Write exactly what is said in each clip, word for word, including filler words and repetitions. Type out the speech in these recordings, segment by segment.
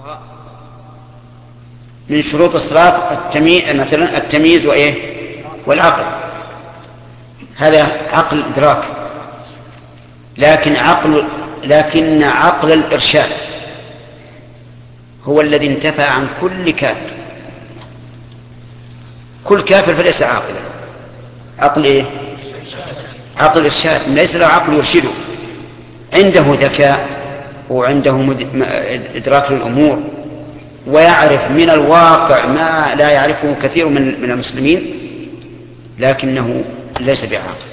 من شروط الصلاة التمييز، مثلا التمييز وإيه والعقل، هذا عقل إدراك. لكن عقل لكن عقل الإرشاد هو الذي انتفى عن كل كافر. كل كافر فليس عاقلا. عقل إيه؟ عقل الإرشاد، ليس له عقل يرشده، عنده ذكاء وعنده إدراك للأمور ويعرف من الواقع ما لا يعرفه كثير من المسلمين، لكنه ليس بعاقل.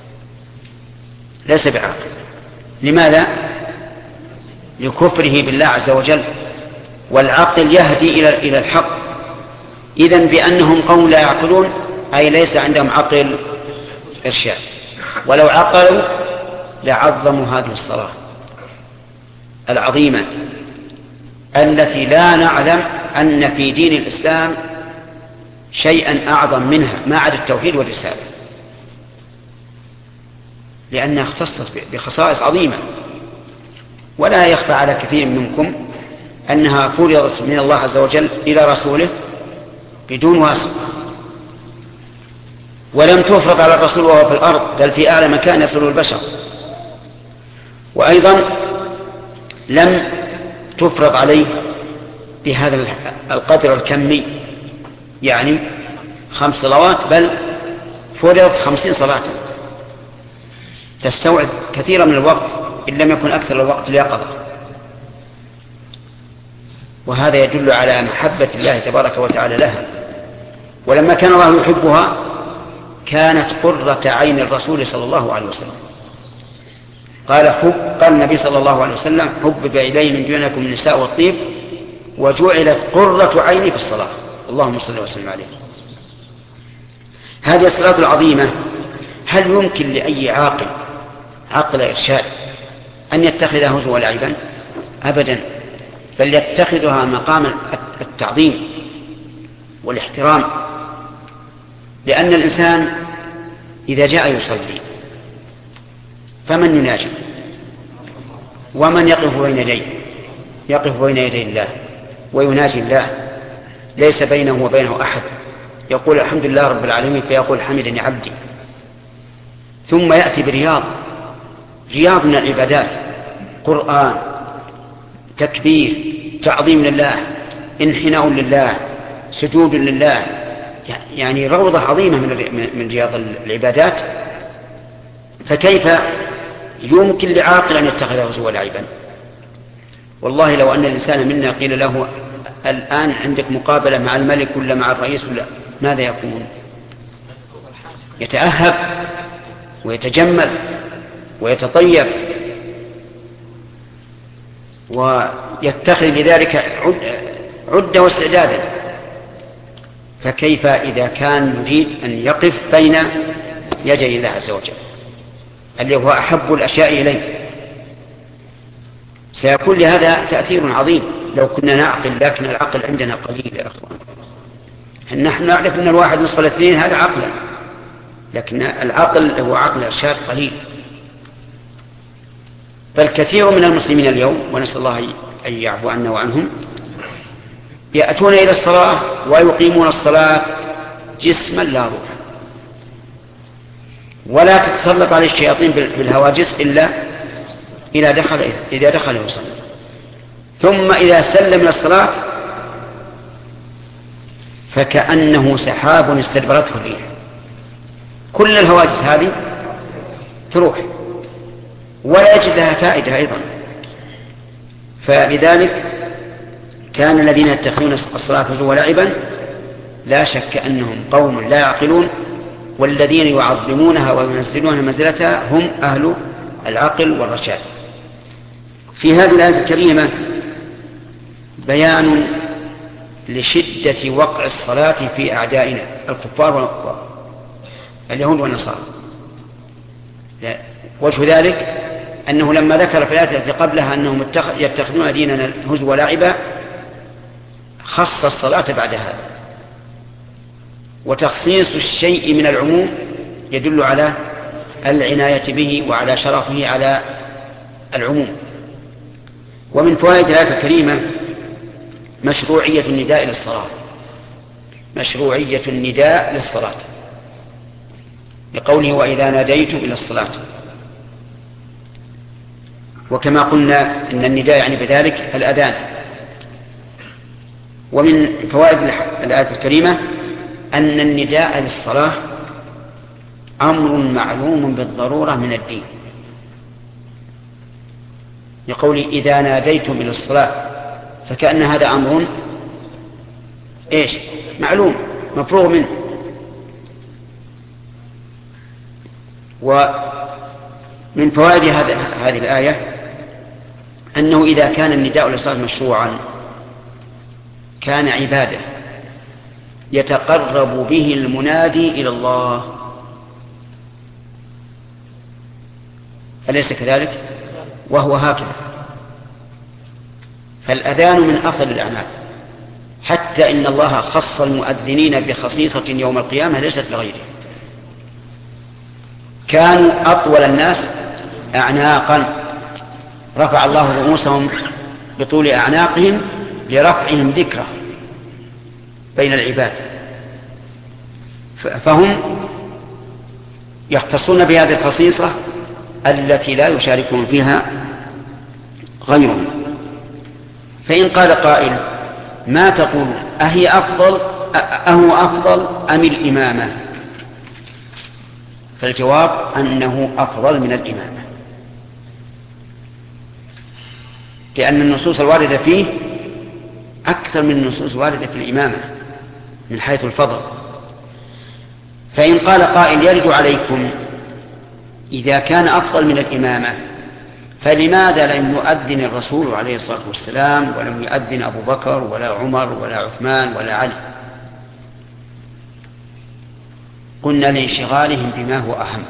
ليس بعاقل. لماذا؟ لكفره بالله عز وجل. والعقل يهدي إلى الحق. إذن بأنهم قوم لا يعقلون، أي ليس عندهم عقل إرشاد. ولو عقلوا لعظموا هذه الصلاة العظيمة التي لا نعلم أن في دين الإسلام شيئا أعظم منها ما عدا التوحيد والرسالة، لأنها اختصت بخصائص عظيمة. ولا يخفى على كثير منكم أنها فرضت من الله عز وجل إلى رسوله بدون واسطة، ولم تفرض على الرسول وهو في الأرض، بل في أعلى مكان يصل البشر. وأيضا لم تفرض عليه بهذا القدر الكمي، يعني خمس صلوات، بل فرضت خمسين صلاة تستوعب كثيرا من الوقت إن لم يكن أكثر الوقت ليقظة. وهذا يدل على محبة الله تبارك وتعالى لها. ولما كان الله يحبها كانت قرة عين الرسول صلى الله عليه وسلم. قال حب قال النبي صلى الله عليه وسلم: حبب إلي من دونكم النساء والطيب وجعلت قرة عيني في الصلاة. اللهم صل وسلم عليه. هذه الصلاة العظيمة هل يمكن لأي عاقل عقل إرشاد أن يتخذها هزوا ولعبا؟ أبدا، بل يتخذها مقام التعظيم والاحترام. لأن الإنسان إذا جاء يصلي فمن يناجي ومن يقف بين يديه؟ يقف بين يدي الله ويناجي الله، ليس بينه وبينه أحد. يقول الحمد لله رب العالمين فيقول حمدني عبدي، ثم يأتي برياض رياض من العبادات، قرآن، تكبير، تعظيم لله، انحناء لله، سجود لله، يعني روضة عظيمة من رياض العبادات. فكيف يمكن لعاقل أن يتخذه هزوا ولعبا؟ والله لو أن الإنسان منا قيل له الآن عندك مقابلة مع الملك ولا مع الرئيس ولا، ماذا يكون؟ يتأهب ويتجمل ويتطيب ويتخذ لذلك عدة واستعدادا. فكيف إذا كان يريد أن يقف بين يدي الله عز وجل اللي هو أحب الأشياء إليه؟ سيكون لهذا تأثير عظيم لو كنا نعقل، لكن العقل عندنا قليل يا أخوان. نحن نعرف أن الواحد نصف الاثنين هذا عقلا، لكن العقل هو عقل إرشاد قليل. بل كثير من المسلمين اليوم، ونسأل الله أن يعفو عنا وعنهم، يأتون إلى الصلاة ويقيمون الصلاة جسما لا روح، ولا تتسلط عليه الشياطين بالهواجس إلا إذا دخل إذا دخل يصلي. ثم إذا سلم من الصلاة فكأنه سحاب استدبرته الريح، كل الهواجس هذه تروح ولا يجد لها فائدة أيضا. فلذلك كان الذين يتخذون الصلاة هزوا ولعبا لا شك أنهم قوم لا يعقلون، والذين يعظمونها وينزلونها منزلتها هم أهل العقل والرشاد. في هذه الآية الكريمة بيان لشدة وقع الصلاة في أعدائنا الكفار والكفار اليهود والنصارى. وجه ذلك أنه لما ذكر في الآية التي قبلها أنهم يتخذون ديننا هزوا ولعبا خص الصلاة بعد هذا. وتخصيص الشيء من العموم يدل على العناية به وعلى شرفه على العموم. ومن فوائد الآية الكريمة مشروعية النداء للصلاة، مشروعية النداء للصلاة لقوله وإذا ناديتم إلى الصلاة. وكما قلنا إن النداء يعني بذلك الأذان. ومن فوائد الآية الكريمة أن النداء للصلاة أمر معلوم بالضرورة من الدين، لقول إذا ناديتم إلى الصلاة، فكأن هذا أمر إيش معلوم مفروغ منه. ومن فوائد هذه الآية أنه إذا كان النداء للصلاة مشروعا كان عبادة يتقرب به المنادي إلى الله، أليس كذلك؟ وهو هكذا. فالأذان من أفضل الأعمال، حتى إن الله خص المؤذنين بخصيصة يوم القيامة ليست لغيره. كانوا أطول الناس أعناقا، رفع الله رؤوسهم بطول أعناقهم لرفعهم ذكره بين العباد، فهم يختصون بهذه الخصيصة التي لا يشاركون فيها غيرهم. فإن قال قائل ما تقول أهي أفضل أهو أفضل أم الإمامة؟ فالجواب أنه أفضل من الإمامة، لأن النصوص الواردة فيه أكثر من النصوص الواردة في الإمامة من حيث الفضل. فإن قال قائل يرد عليكم إذا كان أفضل من الإمامة فلماذا لم يؤذن الرسول عليه الصلاة والسلام ولم يؤذن أبو بكر ولا عمر ولا عثمان ولا علي؟ قلنا لانشغالهم بما هو أهم.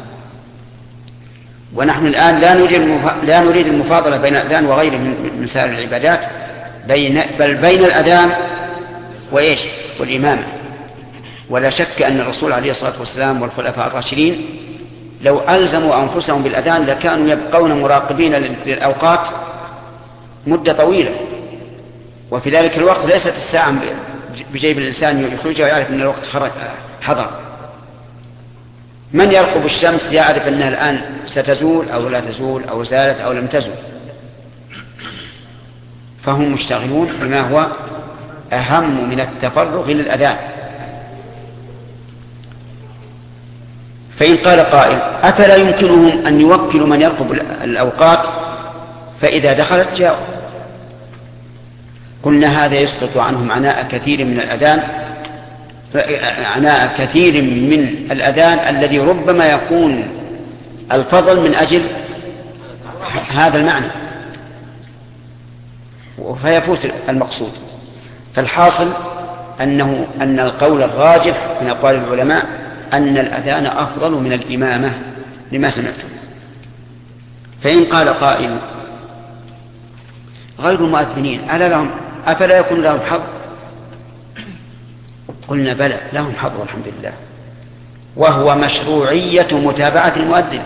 ونحن الآن لا نريد لا نريد المفاضلة بين الأذان وغيره من سائر العبادات، بين بل بين الأذان وإيش والإمامة. ولا شك أن الرسول عليه الصلاة والسلام والخلفاء الراشدين لو ألزموا أنفسهم بالأذان لكانوا يبقون مراقبين للأوقات مدة طويلة، وفي ذلك الوقت ليست الساعة بجيب الإنسان يخرجها ويعرف أن الوقت حضر. من يرقب الشمس يعرف أنها الآن ستزول أو لا تزول أو زالت أو لم تزول. فهم مشتغلون بما هو أهم من التفرغ للأذان. فإن قال قائل أفلا يمكنهم أن يوكلوا من يرقب الأوقات فإذا دخلت جاءوا؟ قلنا هذا يسقط عنهم عناء كثير من الأذان عناء كثير من الأذان الذي ربما يكون الفضل من أجل هذا المعنى فيفوت المقصود. فالحاصل أنه أن القول الراجح من أقوال العلماء أن الأذان أفضل من الإمامة لما سمعتم. فإن قال قائل غير المؤذنين ألا لهم أفلا يكون لهم حظ؟ قلنا بلى لهم حظ والحمد لله، وهو مشروعية متابعة المؤذن،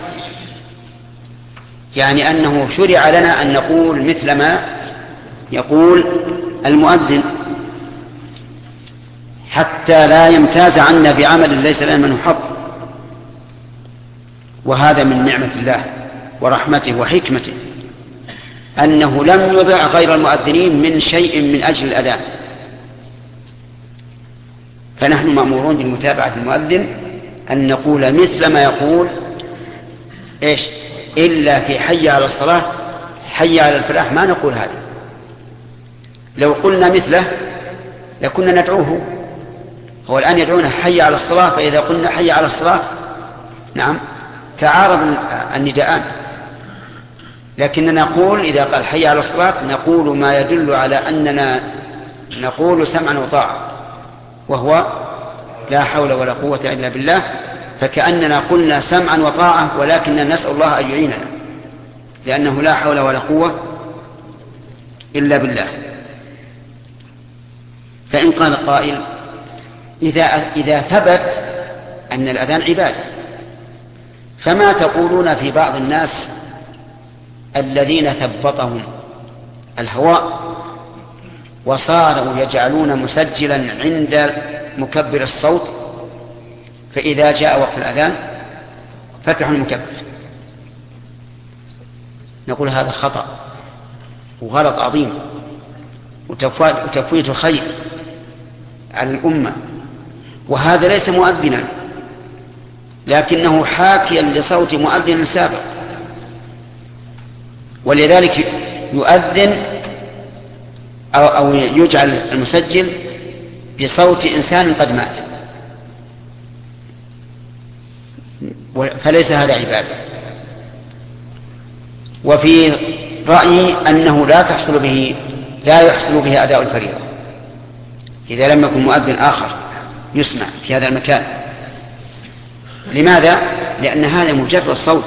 يعني أنه شرع لنا أن نقول مثل ما يقول المؤذن حتى لا يمتاز عنا بعمل ليس لنا منه حظ. وهذا من نعمة الله ورحمته وحكمته أنه لم يضع غير المؤذنين من شيء من أجل الأذان، فنحن مأمورون بمتابعة المؤذن أن نقول مثل ما يقول إيش إلا في حي على الصلاة حي على الفلاح ما نقول هذا. لو قلنا مثله لكنا ندعوه. هو الآن يدعونا حي على الصلاة، فإذا قلنا حي على الصلاة نعم تعارض النداءان، لكننا نقول إذا قال حي على الصلاة نقول ما يدل على أننا نقول سمعا وطاعة، وهو لا حول ولا قوة إلا بالله. فكأننا قلنا سمعا وطاعة ولكننا نسأل الله أن يعيننا، لأنه لا حول ولا قوة إلا بالله. فإن قال قائل إذا, إذا ثبت أن الأذان عبادة فما تقولون في بعض وصاروا يجعلون مسجلا عند مكبر الصوت، فإذا جاء وقت الأذان فتحوا المكبر. نقول هذا خطأ وغلط عظيم وتفويت الخير على الأمة، وهذا ليس مؤذنا لكنه حاكيا لصوت مؤذن سابق، ولذلك يؤذن أو يجعل المسجل بصوت إنسان قد مات، فليس هذا عبادة. وفي رأيي أنه لا تحصل به لا يحصل به أداء الفريضة إذا لم يكن مؤذن آخر يسمع في هذا المكان. لماذا؟ لأن هذا مجرد صوت،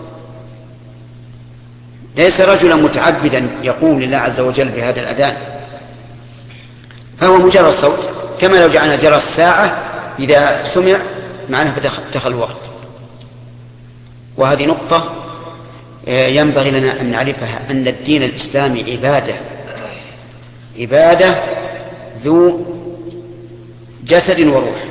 ليس رجلا متعبدا يقوم لله عز وجل بهذا الأذان، فهو مجرد صوت، كما لو جعلنا جرس الساعة إذا سمع معناه دخل الوقت. وهذه نقطة ينبغي لنا أن نعرفها، أن الدين الإسلامي عبادة عبادة ذو جسد وروح،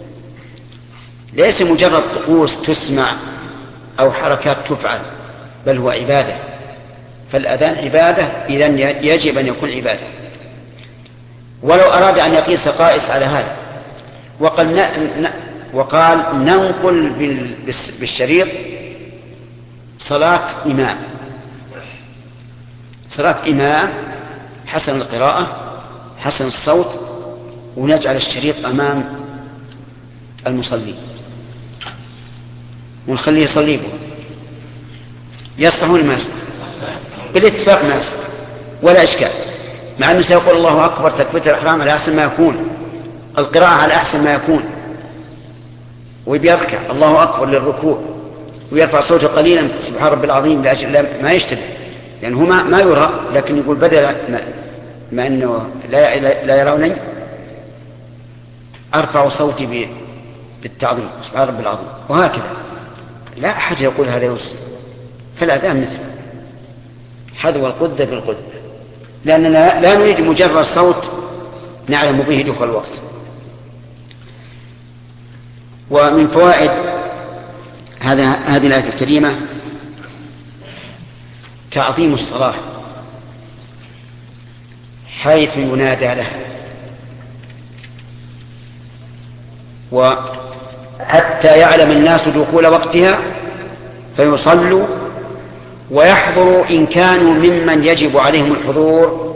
ليس مجرد طقوس تسمع أو حركات تفعل، بل هو عبادة. فالأذان عبادة، إذن يجب أن يكون عبادة. ولو أراد أن يقيس قائس على هذا وقال, ن... وقال ننقل بالشريط صلاة إمام صلاة إمام حسن القراءة حسن الصوت، ونجعل الشريط أمام المصلي ونخليه يصلي به، يصلحون ما يصلح بالاتفاق ما يصلح ولا إشكال، مع أنه سيقول الله أكبر تكبيرة الإحرام على أحسن ما يكون، القراءة على أحسن ما يكون، وبيركع الله أكبر للركوع ويرفع صوته قليلا سبحان رب العظيم لأجل ما يشتبه، لأنه ما, ما يرى، لكن يقول بدل ما, ما أنه لا, لا يروني أرفع صوتي بالتعظيم سبحان رب العظيم، وهكذا لا أحد يقول هذا يوسف. فالأذان مثل حذو القدة بالقدة، لأننا لا نريد مجرد صوت نعلم به دخول الوقت. ومن فوائد هذا هذه الآية الكريمة تعظيم الصلاة حيث ينادى لها، وحتى يعلم الناس دخول وقتها فيصلوا ويحضروا إن كانوا ممن يجب عليهم الحضور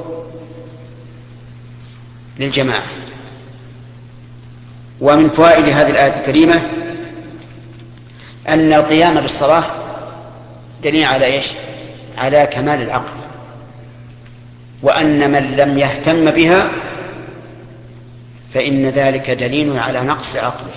للجماعة. ومن فوائد هذه الآية الكريمة أن القيام بالصلاة دليل على إيش؟ على كمال العقل، وأن من لم يهتم بها فإن ذلك دليل على نقص عقله،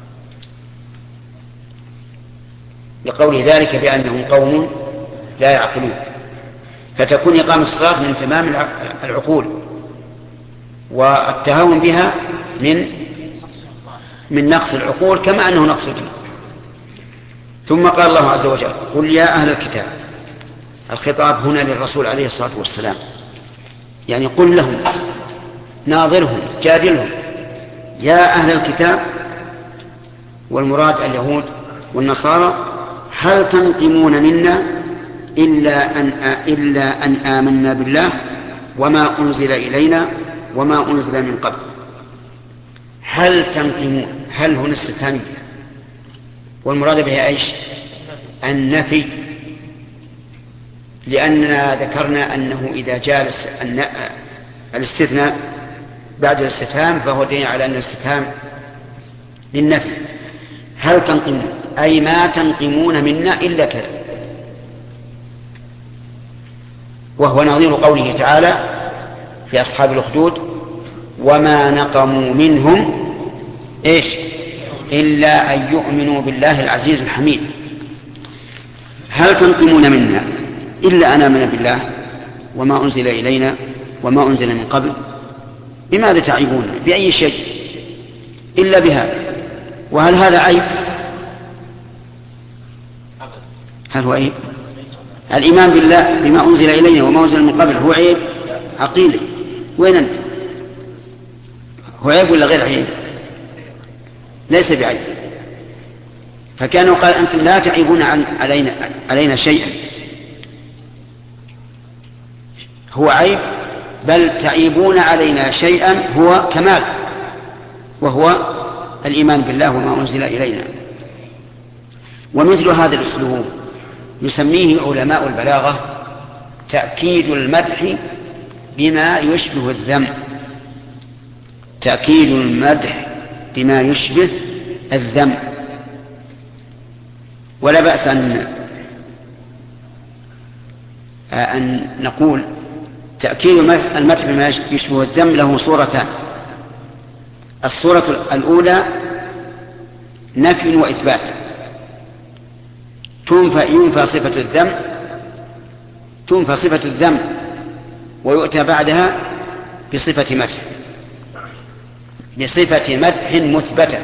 لقول ذلك بأنهم قوم لا يعقلون. فتكون إقامة الصلاة من تمام العقول، والتهاون بها من من نقص العقول كما أنه نقص الدين. ثم قال الله عز وجل قل يا أهل الكتاب، الخطاب هنا للرسول عليه الصلاة والسلام، يعني قل لهم ناظرهم جادلهم يا أهل الكتاب، والمراد اليهود والنصارى، هل تنقمون منا إلا أن, إلا أن آمنا بالله وما أنزل إلينا وما أنزل من قبل. هل تنقمون، هل هنا استفهامية، والمراد بها ايش؟ النفي، لأننا ذكرنا أنه إذا جاء الاستثناء بعد الاستفهام فهو دليل على أن الاستفهام للنفي. هل تنقمون أي ما تنقمون منا إلا كذا، وهو نظير قوله تعالى في أصحاب الأخدود وما نقموا منهم إيش إلا أن يؤمنوا بالله العزيز الحميد. هل تنقمون منا إلا أن آمنا بالله وما أنزل إلينا وما أنزل من قبل؟ بماذا تعيبون؟ بأي شيء إلا بهذا؟ وهل هذا عيب؟ هل هو عيب؟ الإيمان بالله بما أنزل إلينا وما أنزل من قبل هو عيب عقيلي؟ وين أنت؟ هو عيب ولا غير عيب؟ ليس بعيب. فكانوا قال أنتم لا تعيبون علينا, علينا شيئا، هو عيب، بل تعيبون علينا شيئا هو كمال، وهو الإيمان بالله وما أنزل إلينا. ومثل هذا الأسلوب يسميه علماء البلاغة تأكيد المدح بما يشبه الذم. تأكيد المدح بما يشبه الذم. ولا بأس أن أن نقول تأكيد المدح بما يشبه الذم له صورتان. الصورة الأولى نفي وإثبات، تنفى ينفى صفة الذم تنفى صفة الذم ويؤتى بعدها بصفة مدح بصفة مدح مثبتة.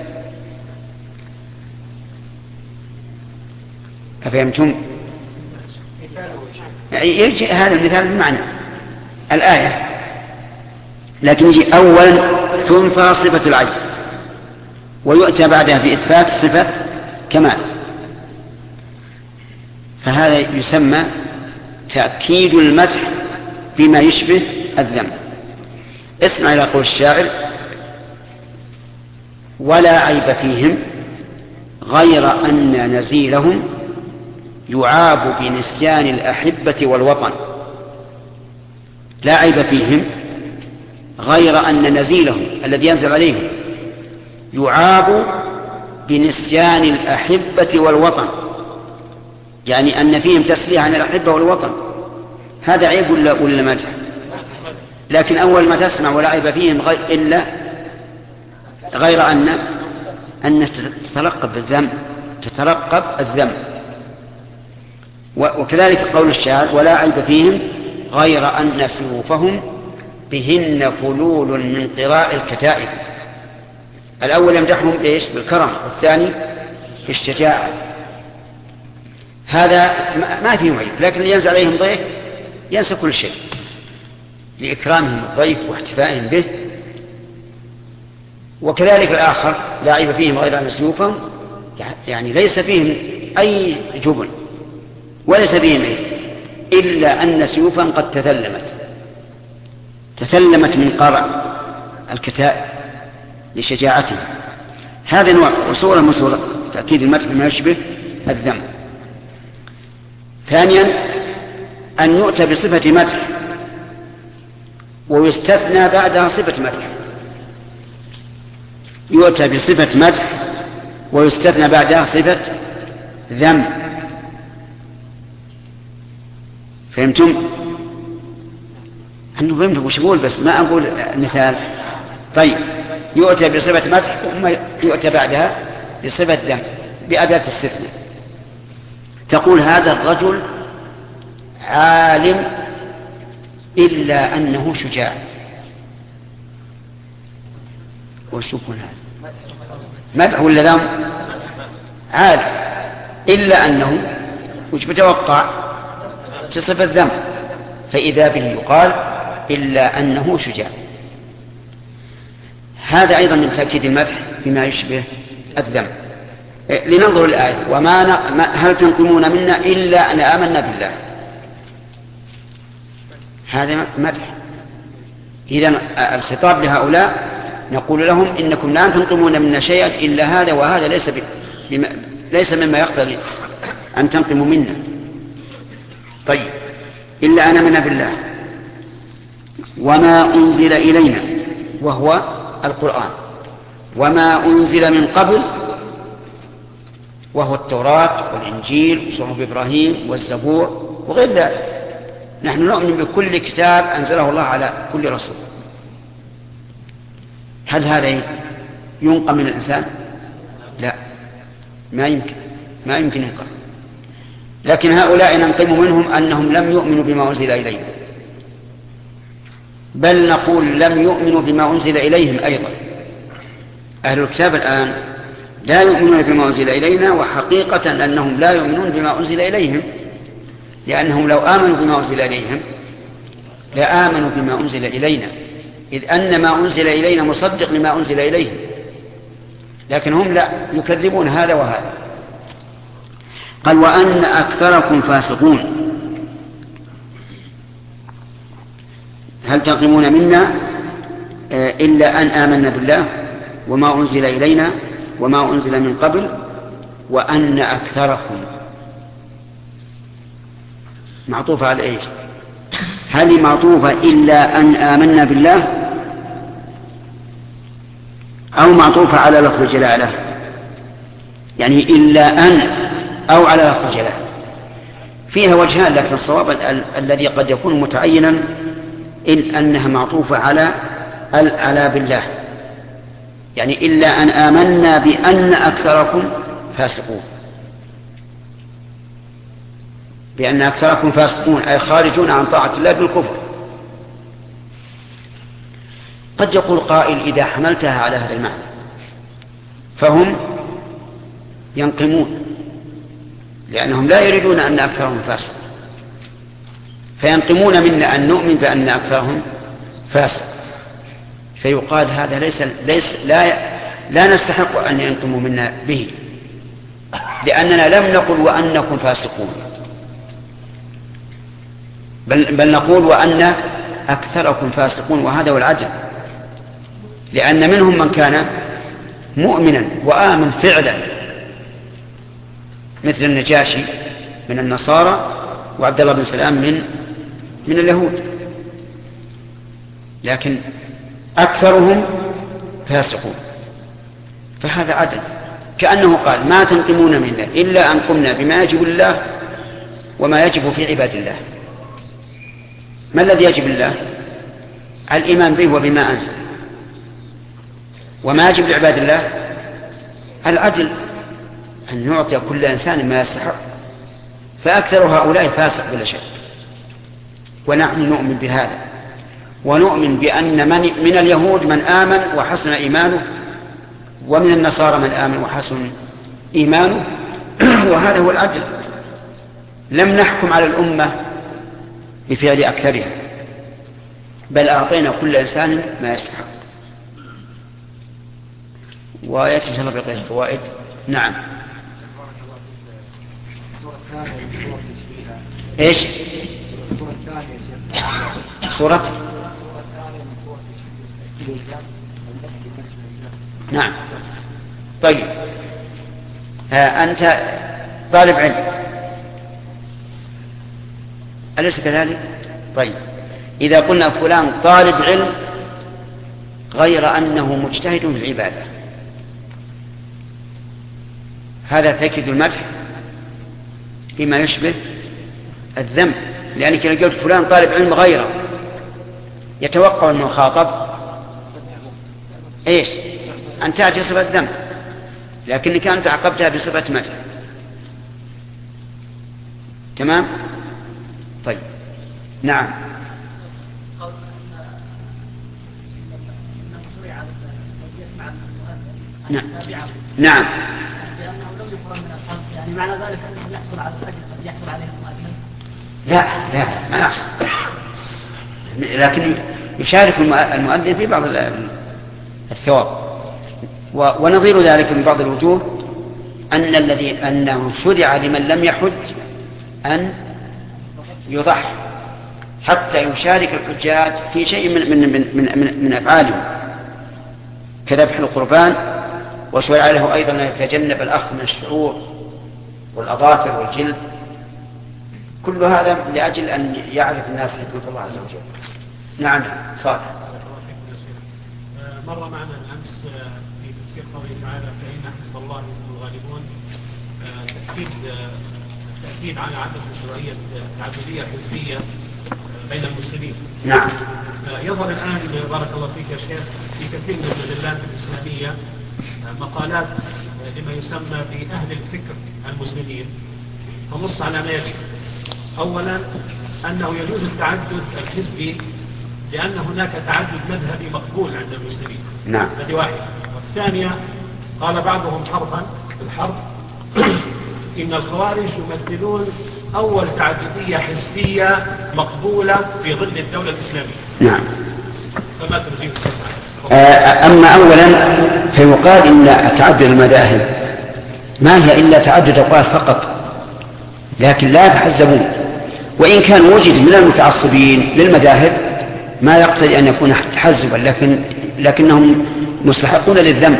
أفهمتم؟ يجي هذا المثال بمعنى الآية، لكن يجي أولا تنفى صفة العيب ويؤتى بعدها بإثبات صفة كمال، فهذا يسمى تأكيد المدح بما يشبه الذم. اسمع إلى قول الشاعر: ولا عيب فيهم غير أن نزيلهم يعاب بنسيان الأحبة والوطن. لا عيب فيهم غير أن نزيلهم الذي ينزل عليهم يعاب بنسيان الأحبة والوطن، يعني أن فيهم تسليه عن الأحبة والوطن. هذا عيب ولا, ولا مدح؟ لكن أول ما تسمع ولا عيب فيهم غير إلا غير أن أن تترقب الذم تترقب الذم. وكذلك قول الشاعر: ولا عيب فيهم غير أن سيوفهم بهن فلول من قراء الكتائب. الأول يمدحهم إيش؟ بالكرم، والثاني بالشجاعة. هذا ما فيه عيب، لكن ينزل عليهم ضيف ينسى كل شيء لإكرامهم الضيف واحتفائهم به. وكذلك الآخر: لا عيب فيهم غير أن سيوفهم، يعني ليس فيهم أي جبن وليس فيهم عيب، إلا أن سيوفهم قد تثلمت تثلمت من قرع الكتائب لشجاعتهم. هذا نوع وصورة من صورة تأكيد المدح بما يشبه الذم. ثانيا أن يؤتى بصفة مدح ويستثنى بعدها صفة مدح. يؤتى بصفة مدح ويستثنى بعدها صفة ذم. فهمتم؟ أنه فهمتم وش أقول، بس ما أقول مثال. طيب، يؤتى بصفة مدح ثم يؤتى بعدها بصفة ذم بأداة استثناء. تقول: هذا الرجل عالم إلا أنه شجاع. وش يكون هذا؟ مدح ولا ذم؟ عالم إلا أنه وش بتوقع؟ صفة ذم. فإذا به يقال: إلا أنه شجاع. هذا أيضا من تأكيد المدح بما يشبه الذم. لننظر الآية: وما ن... هل تنقمون منا إلا أن آمنا بالله. هذا مدح. إذن الخطاب لهؤلاء نقول لهم: إنكم لا تنقمون منا شيئا إلا هذا، وهذا ليس, ب... بما... ليس مما يقتضي أن تنقموا منا. طيب، إلا أن آمنا بالله وما أنزل إلينا وهو القرآن، وما أنزل من قبل وهو التوراة والإنجيل وصحف إبراهيم والزبور وغير ذلك. نحن نؤمن بكل كتاب أنزله الله على كل رسول. هل هذا ينقم من الإنسان؟ لا، ما يمكن ما يمكن ينقم. لكن هؤلاء ننقم منهم أنهم لم يؤمنوا بما أنزل إليهم، بل نقول لم يؤمنوا بما أنزل إليهم أيضا. أهل الكتاب الآن لا يؤمنون بما أنزل إلينا، وحقيقة أنهم لا يؤمنون بما أنزل إليهم، لأنهم لو آمنوا بما أنزل إليهم لآمنوا بما أنزل إلينا. إذ أن ما أنزل إلينا مصدق لما أنزل إليه، لكن هم لا يكذبون هذا وهذا. قال وأن أكثركم فاسقون. هل تنقمون منا إلا أن آمنا بالله وما أنزل إلينا وما أنزل من قبل وأن أكثركم معطوفة على إيش؟ هل معطوفة إلا أن آمنا بالله أو معطوفة على لفظ الجلالة؟ يعني إلا أن أو على لفظ الجلالة. فيها وجهان، لكن الصواب ال- الذي قد يكون متعينا إن أنها معطوفة على على بالله، يعني إلا أن آمنا بأن أكثركم فاسقون، بأن أكثركم فاسقون أي خارجون عن طاعة الله بالكفر. قد يقول قائل إذا حملتها على هذا المعنى فهم ينقمون، لأنهم لا يريدون أن أكثرهم فاسق، فينقمون منا أن نؤمن بأن أكثرهم فاسق، فيقال هذا ليس, ليس لا, لا نستحق أن ينقموا منا به، لأننا لم نقل وأنكم فاسقون، بل, بل نقول وأن أكثركم فاسقون، وهذا هو العدل، لأن منهم من كان مؤمنا وآمن فعلا مثل النجاشي من النصارى وعبد الله بن سلام من من اليهود، لكن أكثرهم فاسقون، فهذا عدل. كأنه قال ما تنقمون منا إلا أن قمنا بما يجب الله وما يجب في عباد الله. ما الذي يجب الله؟ الإيمان به وبما أنزل. وما يجب لعباد الله العدل، أن نعطي كل إنسان ما يستحق، فأكثر هؤلاء فاسق بلا شك، ونحن نؤمن بهذا، ونؤمن بأن من, من اليهود من آمن وحسن إيمانه، ومن النصارى من آمن وحسن إيمانه، وهذا هو العدل. لم نحكم على الأمة بفعل أكثرها، بل أعطينا كل إنسان ما يستحق. وآيات إن شاء الله بقية الفوائد. نعم. إيش؟ سورة نعم. طيب ها أنت طالب علم أليس كذلك؟ طيب إذا قلنا فلان طالب علم غير أنه مجتهد في العبادة، هذا تأكيد المدح فيما يشبه الذم، لأنك لو قلت فلان طالب علم غيره يتوقع أنه خاطب إيش؟ أن تأتي صفة ذم، لكنك أنت عقبتها بصفة مدح. تمام؟ طيب نعم. نعم نعم. يعني معنى ذلك أنه يحصل على الأجر الذي يحصل عليه المؤذن؟ لا لا ما يحصل، لكن يشارك المؤذن في بعض الثواب. ونظير ذلك من بعض الوجوه أن الذي أنه شرع لمن لم يحج أن يضحي حتى يشارك الحجاج في شيء من من من من, من أفعالهم كذبح القربان، وشرع له أيضا أن يتجنب الأخذ من الشعور والأظافر والجلد، كل هذا لأجل أن يعرف الناس حكمة الله عز وجل. نعم صالح. مر معنا الأمس في تفسير قوله تعالى فإن حزب الله هم الغالبون، تأكيد تأكيد على عدم مشروعية تعددية حزبية بين المسلمين. نعم. يظهر الآن بارك الله فيك يا شيخ في كثير من المجلات الإسلامية مقالات لما يسمى بأهل الفكر المسلمين، فنص على ما يجب. أولا أنه يجوز التعدد الحزبي لأن هناك تعدد مذهبي مقبول عند المسلمين. نعم. هذه واحدة. والثانية قال بعضهم حرفا بالحرف إن الخوارج يمثلون أول تعددية حزبية مقبولة في ظل الدولة الإسلامية. نعم. ما ترجيه أما أولا فيقال إن تعدد المذاهب ما هي إلا تعدد أقوال فقط، لكن لا يتحزبون، وإن كان وجد من المتعصبين للمذاهب ما يقتضي أن يكون تحزبا، لكن لكنهم مستحقون للذنب،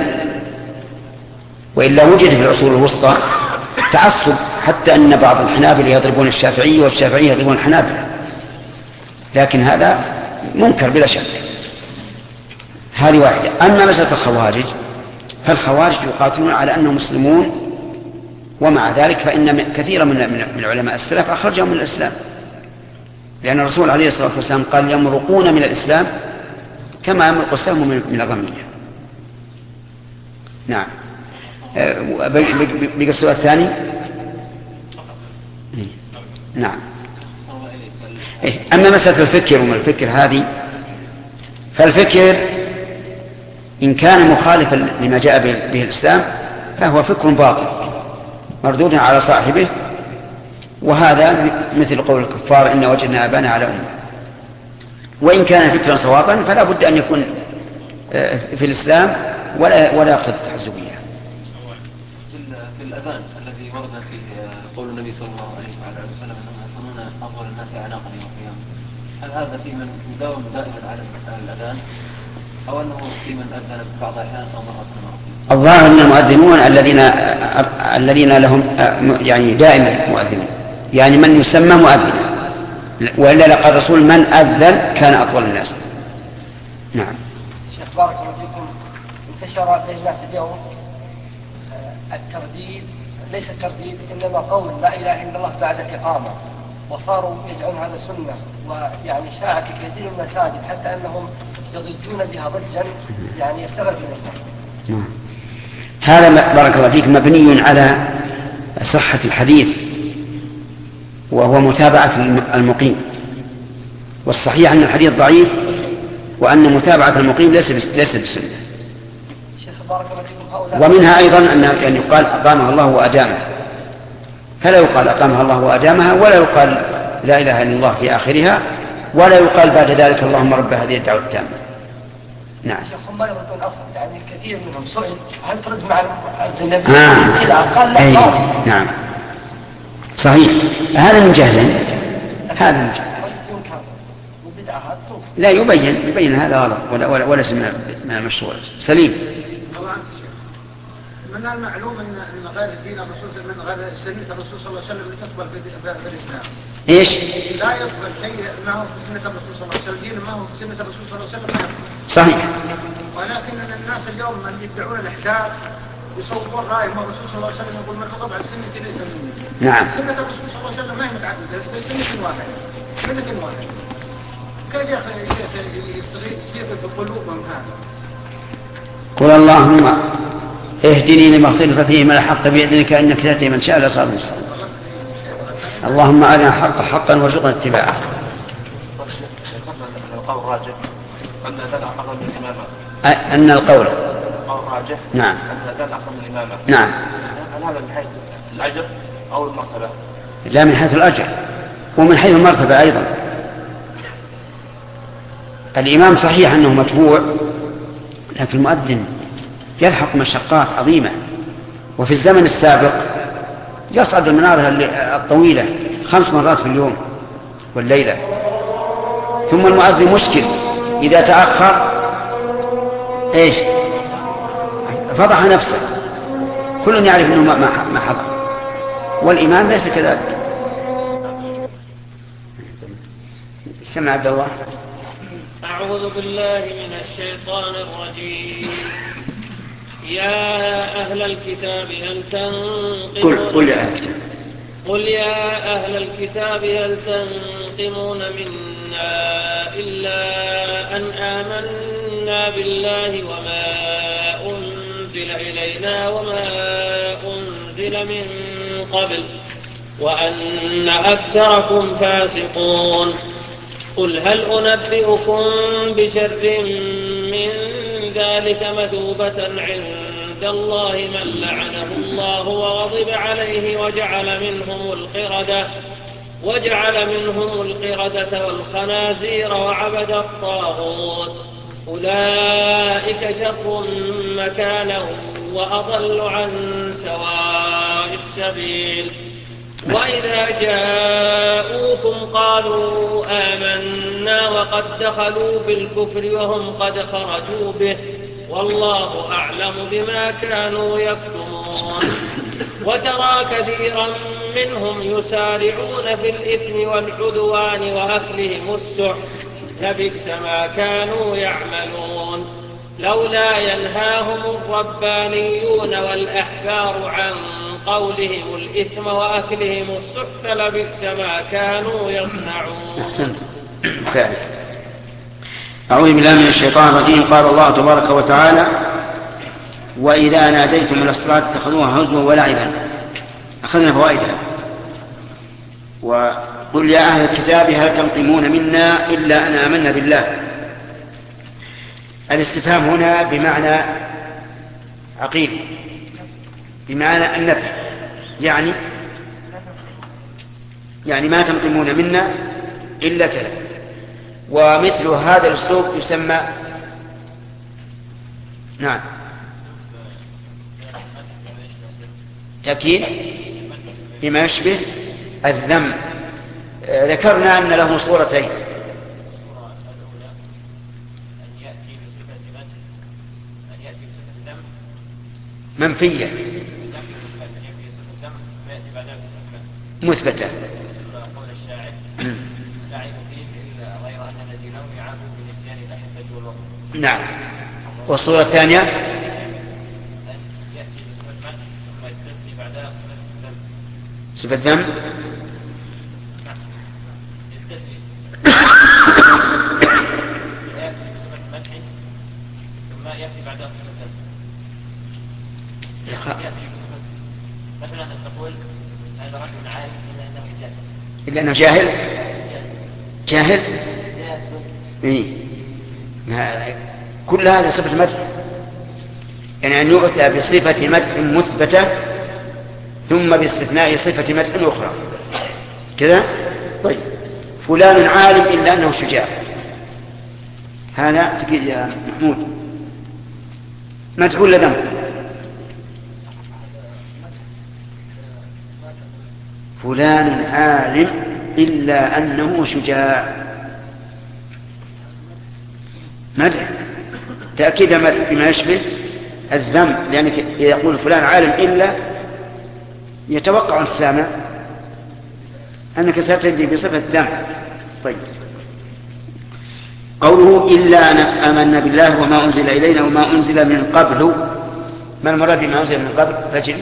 وإلا وجد في العصور الوسطى تعصب، حتى أن بعض الحنابلة يضربون الشافعي والشافعي يضربون الحنابلة، لكن هذا منكر بلا شك. هذه واحدة. أما مسألة الخوارج فالخوارج يقاتلون على أنهم مسلمون، ومع ذلك فإن كثيرا من علماء السلف أخرجهم من الإسلام، لأن الرسول عليه الصلاة والسلام قال يمرقون من الإسلام كما يمرق السهم من الرمية. نعم. بقى السؤال الثاني. نعم. أما مسألة الفكر وما الفكر هذه، فالفكر إن كان مخالفا لما جاء به الإسلام فهو فكر باطل مردود على صاحبه، وهذا مثل قول الكفار إن وجدنا آباءنا على أمة. وإن كان فكرا صوابا فلا بد أن يكون في الإسلام ولا ولا يقتضي التحزبية. في الأذان الذي ورد فيه قول النبي صلى الله عليه وسلم أنهم يكونون أفضل الناس أعناقا يوم القيامة، هل هذا في من يداوم دائما على الأذان أو أنه في من أذن بعض الأحيان أو مرة مرة؟ الظاهر أن المؤذنون الذين الذين لهم يعني دائما مؤذنون، يعني من يسمى مؤذنا، وإلا لقد الرسول من أذن كان أطول الناس. نعم. شيخ بارك الله فيكم، انتشر بين الناس اليوم الترديد، ليس الترديد إنما قول لا إله إلا الله بعد الإقامة، وصاروا يجعلون هذا سنة، ويعني شاع في كثير من المساجد حتى أنهم يضجون بها ضجا يعني يستغرب الناس. نعم. هذا بارك الله فيك مبني على صحة الحديث، وهو متابعة المقيم، والصحيح أن الحديث ضعيف، وأن متابعة المقيم ليس ليس بسنة. ومنها أيضا أن يقال أقامها الله وأدامها، فلا يقال أقامها الله وأدامها، ولا يقال لا إله إلا الله في آخرها، ولا يقال بعد ذلك اللهم رب هذه الدعوة التامة. نعم. شيخ ما يردون الأصل، يعني كثير منهم سئل هل ترد مع النبي؟ آه. قال لا. أي. نعم صحيح. هذا من جهل، هذا من جهل. لا يبين يبين هذا غلط ولا ولا ولا من المشروع. سليم. من المعلوم ان ان غير الدين الرسول من غير سنة الرسول صلى الله عليه وسلم تقبل في الاسلام. ايش؟ لا يقبل شيء ما هو في سنة الرسول صلى الله عليه وسلم، دين ما هو في سنة الرسول صلى الله عليه وسلم. صحيح. ولكن الناس اليوم من يدعون الاحداث يصورون رأي ما الرسول صلى الله عليه وسلم يقول من خطب على السنة ليس مني. نعم. سنة الرسول صلى الله عليه وسلم ما هي متعددة، سنة واحدة. سنة واحدة. كيف يا اخي يصير في قلوبهم هذا؟ قل اللهم اهدني لما اختلف فيه من الحق بإذنك إنك تهدي من شاء إلى صراط مستقيم. اللهم أرنا الحق حقا وارزقنا اتباعه. القول راجح أن ذلك أفضل من الإمامة. أن القول راجح. نعم. أن ذلك أفضل من الإمامة. نعم. هل هذا من حيث الأجر أو المرتبة؟ لا، من حيث الأجر ومن حيث المرتبة أيضا. الإمام صحيح أنه متبوع، لكن المؤذن يلحق مشقات عظيمة، وفي الزمن السابق يصعد المنارة الطويلة خمس مرات في اليوم والليلة، ثم المؤذن مشكل إذا تأخر إيش فضح نفسه، كل يعرف أنه ما حضر، والإمام ليس كذلك. سمع عبد الله. أعوذ بالله من الشيطان الرجيم. يا أهل الكتاب هل تنقمون قل, قل يا أهل الكتاب قل يا أهل الكتاب هل تنقمون منا إلا أن آمنا بالله وما أنزل إلينا وما أنزل من قبل وأن أكثركم فاسقون. قل هل أنبئكم بشر من ذلك مثوبة عند الله من لعنه الله وغضب عليه وجعل منهم القردة وجعل منهم القردة والخنازير وعبد الطاغوت أولئك شر مكانا وأضل عن سواء السبيل. وإذا جاءوكم قالوا آمنا وقد دخلوا بالكفر وهم قد خرجوا به والله أعلم بما كانوا يكتمون. وترى كثيرا منهم يسارعون في الإثم والعدوان وأكلهم السحت لبئس ما كانوا يعملون. لولا ينهاهم الربانيون والأحبار عن قولهم الإثم وأكلهم السحت لبئس ما كانوا يصنعون. أحسنت. فعلا. أعوذ بالله من الشيطان الرجيم. قال الله تبارك وتعالى: وإذا ناديتم إلى الصلاة اتخذوها هزوا ولعبا. أخذنا فوائدها. وقل يا أهل الكتاب هل تنقمون منا إلا أن آمنا بالله. الاستفهام هنا بمعنى عقيد، بمعنى النفي، يعني يعني ما تنقمون منا إلا كذا. ومثل هذا الأسلوب يسمى نعم تأكيد بما يشبه الذم. ذكرنا أن له صورتين: منفية مثبتة. نعم. والصورة الثانية صفة ذم مثلا تقول هذا رجل عالم إلا أنه جاهل. جاهل إيه؟ كل هذا صفة مدح، يعني أن يؤتى بصفة مدح مثبتة ثم باستثناء صفة مدح أخرى كذا. طيب، فلان عالم إلا أنه شجاع، هذا تقول يا محمود مدح ولا ذم؟ فلان عالم إلا أنه شجاع، مدح تأكيد مدح بما يشبه الذم، لأنك يقول فلان عالم إلا يتوقع السامع أنك ستجي بصفة ذم. طيب، قوله إلا أن آمنا بالله وما أنزل إلينا وما أنزل من قبل، ما المراد بما أنزل من قبل؟ فجل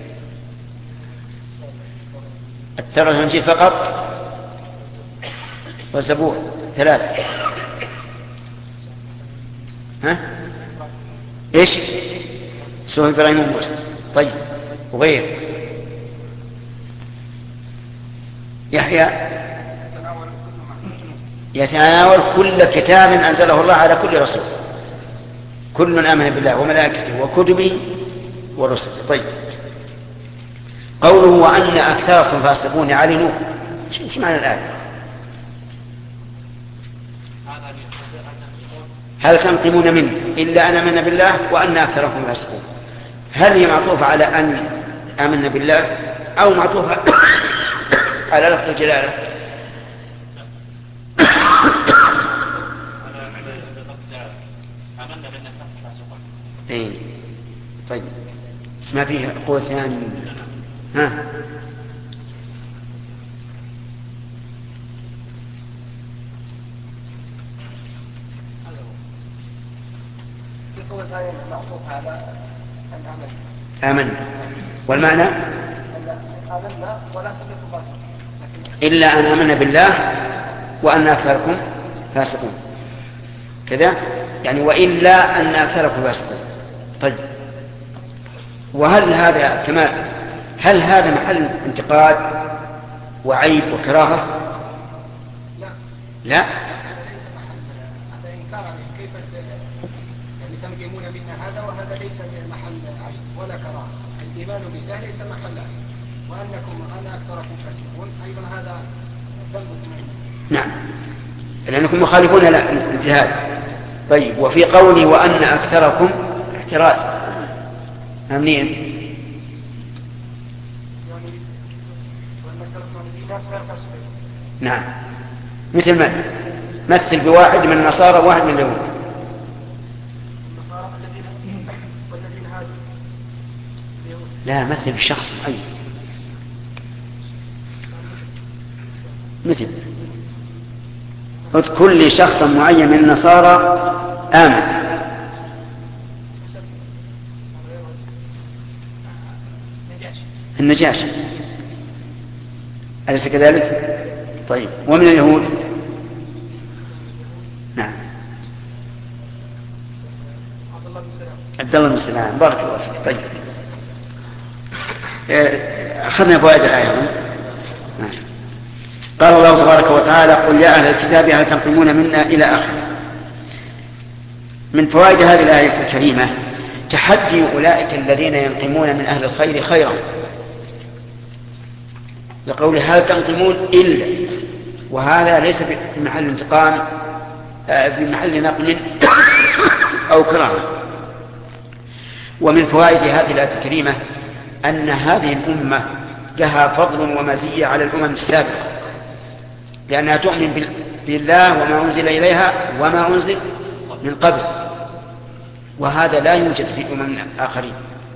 التوراة والإنجيل فقط والزبور ثلاثة. ها إيش؟ سورة إبراهيم وموسى. طيب، وغير يحيى يتناول كل كتاب أنزله الله على كل رسول، كل آمن بالله وملائكته وكتبه ورسله. طيب، قوله وأن أكثركم فاسقون على نوح، ايش معنى الآية؟ هل تنقمون منه إلا أن آمنا بالله وأن أكثركم فاسقون؟ هل هي معطوفة على أن آمنا بالله أو معطوفة على لفظ الجلالة؟ إيه. طيب، ما فيه قوة ثانية. ها القوة الثانية معطوف على أن آمنا. آمنا، والمعنى آمنا ولا تكونوا فاسقين إلا أن آمنا بالله وأن أكثركم فاسقون كذا، يعني وإلا أن أكثركم فاسقون. طيب، وهل هذا كما هل هذا محل انتقاد وعيب وكراهة؟ لا لا. هذا إنكار عليهم، كيف يعني تنقمون منا هذا، وهذا ليس محل عيب ولا كراهة. الإيمان بالله ليس محل عيب، وأنكم أنا أكثركم فاسقون أيضا هذا ذنب. نعم، لأنكم مخالفون للجهاد. طيب، وفي قولي وأن أكثركم احتراز منين؟ نعم، مثل ما مثل بواحد من النصارى وواحد من اليهود. لا، مثل بشخص معين، مثل اذكر لي شخصا معين من النصارى آمن. النجاشي، أليس كذلك؟ طيب، ومن اليهود؟ نعم، عبد الله بن سلام، بارك الله فيك. طيب، أخذنا فوائد الآية. قال الله تبارك وتعالى: قل يا أهل الكتاب هل تنقمون منا، إلى آخره. من فوائد هذه الآية الكريمة تحدي أولئك الذين ينقمون من أهل الخير خيرا، لقول هل تنقمون إلا، وهذا ليس في محل انتقام، في محل نقم أو كرامة. ومن فوائد هذه الآية الكريمة أن هذه الأمة لها فضل ومزية على الأمم السابقة، لأنها تؤمن بالله وما أنزل إليها وما أنزل من قبل، وهذا لا يوجد في أمم آخرين،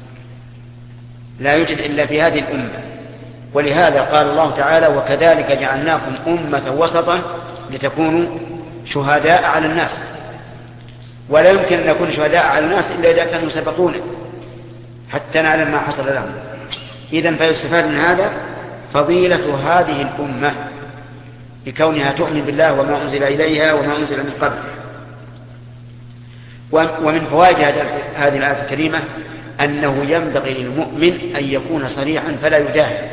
لا يوجد إلا في هذه الأمة. ولهذا قال الله تعالى: وكذلك جعلناكم أمة وسطا لتكونوا شهداء على الناس. ولا يمكن أن نكون شهداء على الناس إلا إذا كانوا سبقونا حتى نعلم ما حصل لهم. إذن فيستفاد من هذا فضيلة هذه الأمة بكونها تؤمن بالله وما أنزل إليها وما أنزل من قبل. ومن فوائد هذه الآية الكريمة أنه ينبغي للمؤمن أن يكون صريحا فلا يداهن،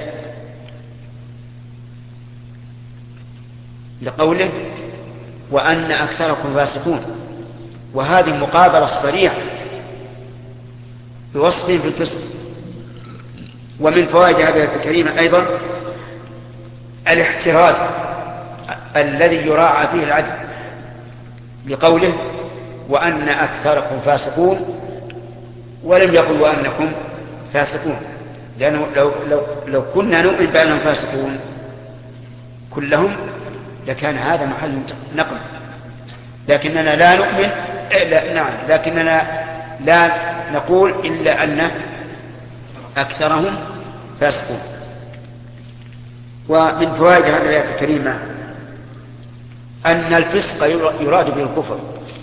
لقوله: وأن أكثركم فاسقون، وهذه مقابلة صريحة بوصفهم في الفسق. ومن فوائد هذه الآية الكريمة أيضا الاحتراز الذي يراعى فيه العدل، لقوله: وأن أكثركم فاسقون، ولم يقل وأنكم فاسقون، لأنه لو, لو, لو كنا نؤمن بأنهم فاسقون كلهم لكان هذا محل نقم، لكننا لا نؤمن لا نعم لكننا لا نقول إلا أن أكثرهم فاسقون. ومن فوائد هذه الآية الكريمة أن الفسق يراد به الكفر،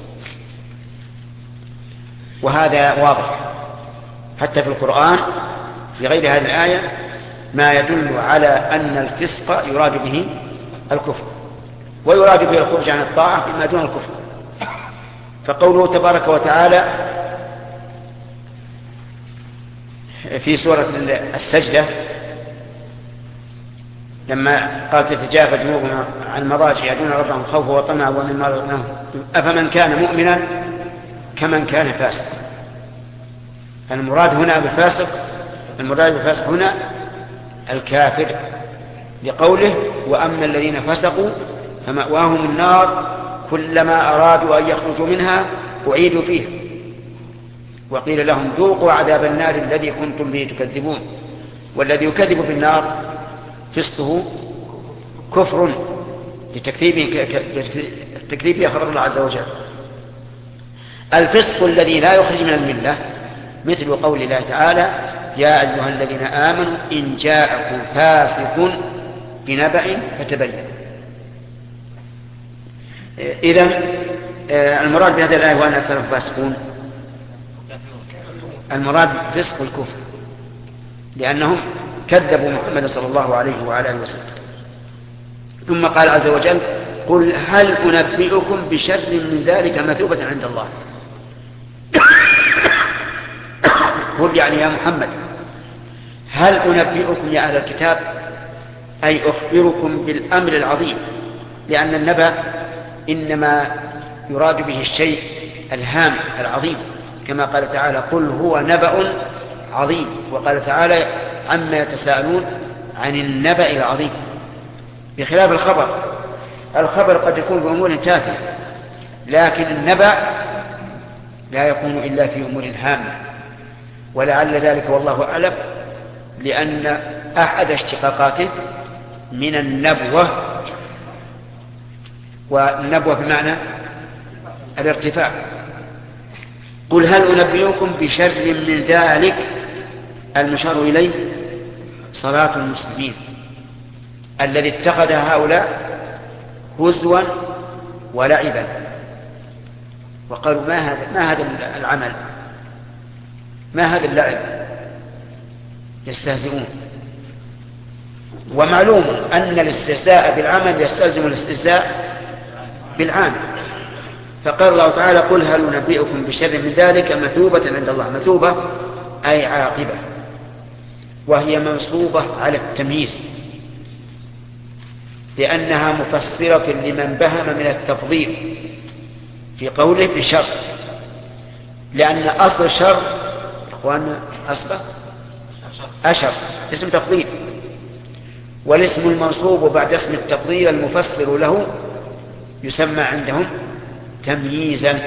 وهذا واضح حتى في القرآن في غير هذه الآية ما يدل على أن الفسق يراد به الكفر، ويراد به الخروج عن الطاعة فيما دون الكفر. فقوله تبارك وتعالى في سورة السجدة لما قال: تتجافى جنوبهم عن المضاجع يدعون ربهم خوفا وطمعا ومما رزقناهم أفمن كان مؤمنا كمن كان فاسقا. المراد هنا بالفاسق المراد بالفاسق هنا الكافر، لقوله: وأما الذين فسقوا فمأواهم النار كلما أرادوا أن يخرجوا منها أعيدوا فيها وقيل لهم ذوقوا عذاب النار الذي كنتم به تكذبون. والذي يكذب بالنار فسقه كفر لتكذيبه خبر الله عز وجل. الفسق الذي لا يخرج من الملة مثل قول الله تعالى: يا أيها الذين آمنوا إن جاءكم فاسق بنبأ فتبين. إذن المراد بهذه الآية وأن أكثرهم فاسقون، المراد فسق الكفر، لأنهم كذبوا محمد صلى الله عليه وعلى آله وسلم. ثم قال عز وجل: قل هل أنبئكم بشر من ذلك مثوبة عند الله. قل يعني يا محمد هل أنبئكم يا أهل الكتاب، أي أخبركم بالأمر العظيم، لأن النبأ إنما يراد به الشيء الهام العظيم، كما قال تعالى: قل هو نبأ عظيم. وقال تعالى: عما يتساءلون عن النبأ العظيم، بخلاف الخبر. الخبر قد يكون بأمور تافهة، لكن النبأ لا يكون إلا في أمور هامة، ولعل ذلك والله أعلم لأن أحد اشتقاقاته من النبوة، والنبوة بمعنى الارتفاع. قل هل أنبئكم بشر من ذلك، المشار إليه صلاة المسلمين الذي اتخذ هؤلاء هزوا ولعبا، وقالوا ما هذا ما هذا العمل، ما هذا اللعب، يستهزئون. ومعلوم أن الاستهزاء بالعمل يستلزم الاستهزاء بالعامل، فقال الله تعالى قل هل ننبئكم بشر من ذلك مثوبة عند الله. مثوبة أي عاقبة، وهي منصوبة على التمييز لأنها مفسرة لمن بهم من التفضيل في قوله بشر، لأن أصل شر إخواننا أصله أشر اسم تفضيل، والاسم المنصوب بعد اسم التفضيل المفسر له يسمى عندهم تمييزا،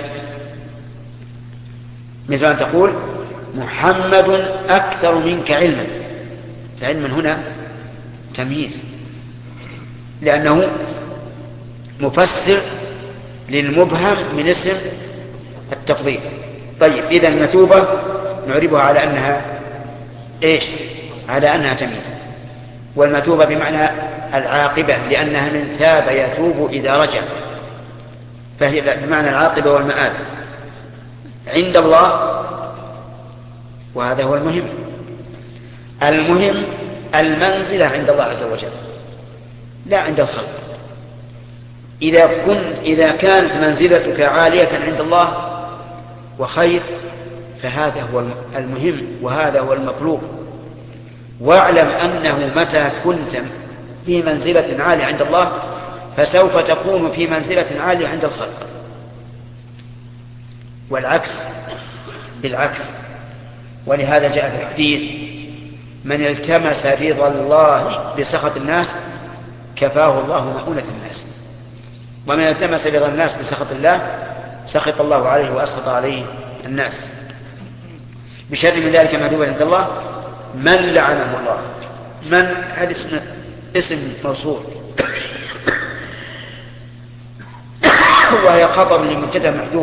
مثل أن تقول محمد أكثر منك علما، فعلما هنا تمييز لأنه مفسر للمبهم من اسم التفضيل. طيب إذا المثوبة نعربها على أنها إيش؟ على أنها تمييز، والمثوبة بمعنى العاقبة لأنها من ثاب يتوب إذا رجع، فهي بمعنى العاقبة والمآل عند الله. وهذا هو المهم. المهم المنزلة عند الله عز وجل لا عند الخلق. إذا كنت إذا كانت منزلتك عالية عند الله وخير فهذا هو المهم وهذا هو المطلوب. واعلم أنه متى كنت في منزلة عالية عند الله فسوف تكون في منزلة عالية عند الخلق، والعكس بالعكس. ولهذا جاء في الحديث من التمس رضا الله بسخط الناس كفاه الله مؤونة الناس، ومن التمس رضا الناس بسخط الله سخط الله عليه وأسخط عليه الناس. بشر من ذلك مثوبة عند الله من لعنه الله. من هذا اسم اسم موصول وهي خبر لمبتدا محذوف،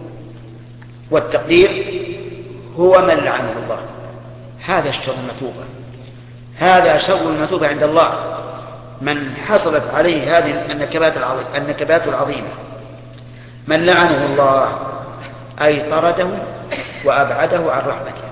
والتقدير هو من لعنه الله. هذا الشر المثوبة، هذا شر المثوبة عند الله من حصلت عليه هذه النكبات العظيمة النكبات العظيمة. من لعنه الله أي طرده وأبعده عن رحمته،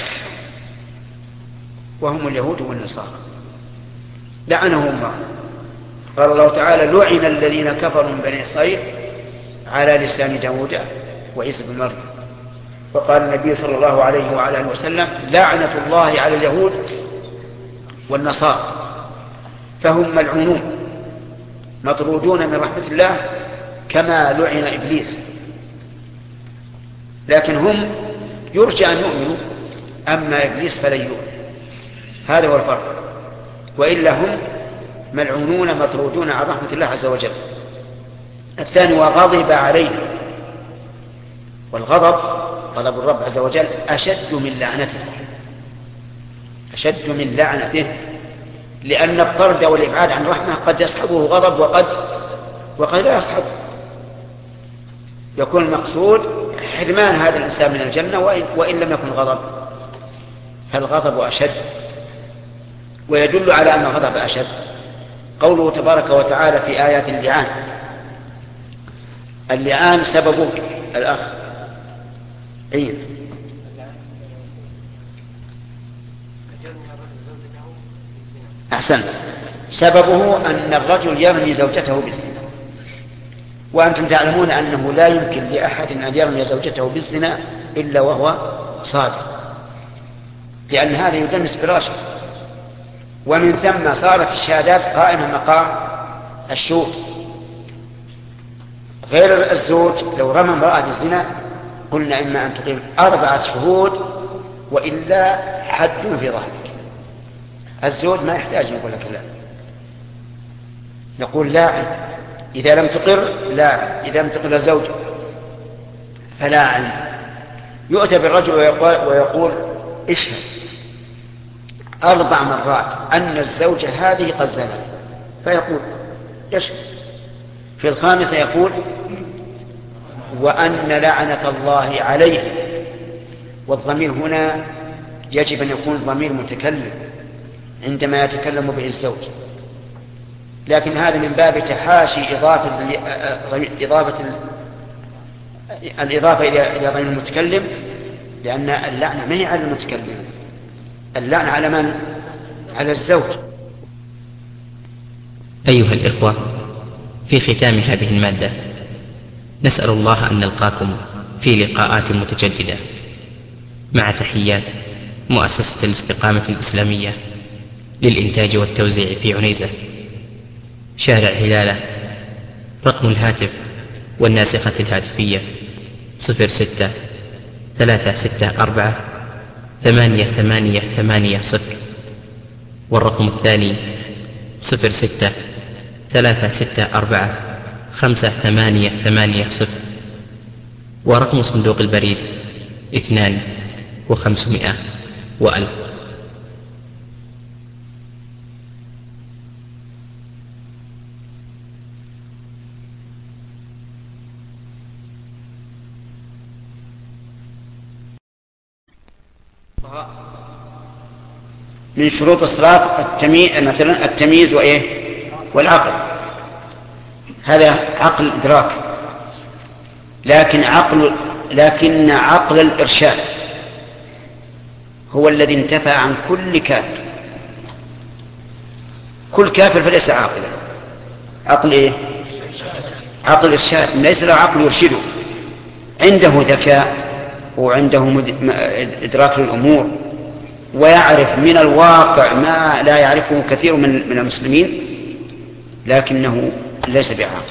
وهم اليهود والنصارى لعنهم الله. قال الله تعالى لعن الذين كفروا من بني إسرائيل على لسان داود وعيسى بن مريم. وقال النبي صلى الله عليه وعلى اله وسلم لعنة الله على اليهود والنصارى، فهم ملعونون مطرودون من رحمة الله كما لعن إبليس، لكن هم يرجى أن يؤمنوا، أما إبليس فلن يؤمن. هذا هو الفرق، وإلا هم ملعونون مطرودون عن رحمة الله عز وجل. الثاني وغضب عليهم، والغضب غضب الرب عز وجل أشد من لعنته، أشد من لعنته، لأن الطرد والإبعاد عن رحمة قد يصحبه غضب وقد وقد لا يصحبه. يكون المقصود حرمان هذا الإنسان من الجنة وإن, وإن لم يكن غضب، فالغضب أشد. ويدل على أن الغضب أشد قوله تبارك وتعالى في آيات اللعان. اللعان سببه الأخ أين أحسن، سببه أن الرجل يرمي زوجته بالزنا، وأنتم تعلمون أنه لا يمكن لأحد أن يرمي زوجته بالزنا إلا وهو صادق، لأن هذا يدنس براشه. ومن ثم صارت الشهادات قائمة مقام الشهود. غير الزوج لو رمى امرأة بالزنا قلنا إما أن تقيم أربعة شهود وإلا حد في ظهرك. الزوج ما يحتاج يقول لك لا، نقول لاعن إذا لم تقر، لا إذا لم تقر الزوج فلاعن يؤتى بالرجل ويقول, ويقول اشهد أربع مرات أن الزوجة هذه قد زنت، فيقول يشهد. في الخامسة يقول وأن لعنة الله عليه، والضمير هنا يجب أن يكون ضمير متكلم عندما يتكلم به الزوج، لكن هذا من باب تحاشي إضافة إضافة الإضافة إلى ضمير المتكلم، لأن اللعنة ما هي على المتكلم، اللعنة على من؟ على الزوج. أيها الإخوة، في ختام هذه المادة نسأل الله أن نلقاكم في لقاءات متجددة، مع تحيات مؤسسة الاستقامة الإسلامية للإنتاج والتوزيع في عنيزة، شارع هلالة. رقم الهاتف والناسخة الهاتفية صفر ستة ثلاثة ستة أربعة ثمانية ثمانية ثمانية صفر، والرقم الثاني صفر ستة ثلاثة ستة أربعة خمسة ثمانية ثمانية صفر، ورقم صندوق البريد اثنان وخمسمائة وألف. من شروط الصلاة التمييز، مثلا التمييز وإيه والعقل، هذا عقل إدراك، لكن عقل لكن عقل الإرشاد هو الذي انتفى عن كل كافر. كل كافر فليس عاقلا. عقل إيه؟ عقل إرشاد، ليس له عقل يرشده، عنده ذكاء وعنده إدراك للأمور، ويعرف من الواقع ما لا يعرفه كثير من من المسلمين، لكنه ليس بعاقل،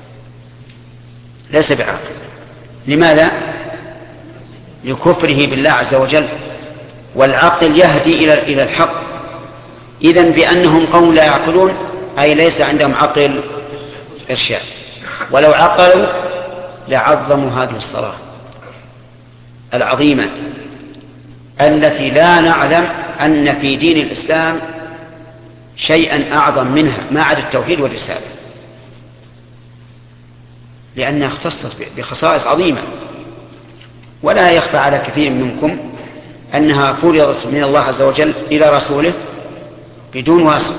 ليس بعاقل. لماذا؟ لكفره بالله عز وجل. والعقل يهدي إلى إلى الحق. إذن بأنهم قوم لا يعقلون، أي ليس عندهم عقل إرشاد. ولو عقلوا لعظموا هذه الصلاة العظيمة التي لا نعلم أن في دين الإسلام شيئا أعظم منها ما عدا التوحيد والرسالة، لأنها اختصت بخصائص عظيمة. ولا يخفى على كثير منكم أنها فرضت من الله عز وجل إلى رسوله بدون واسطة،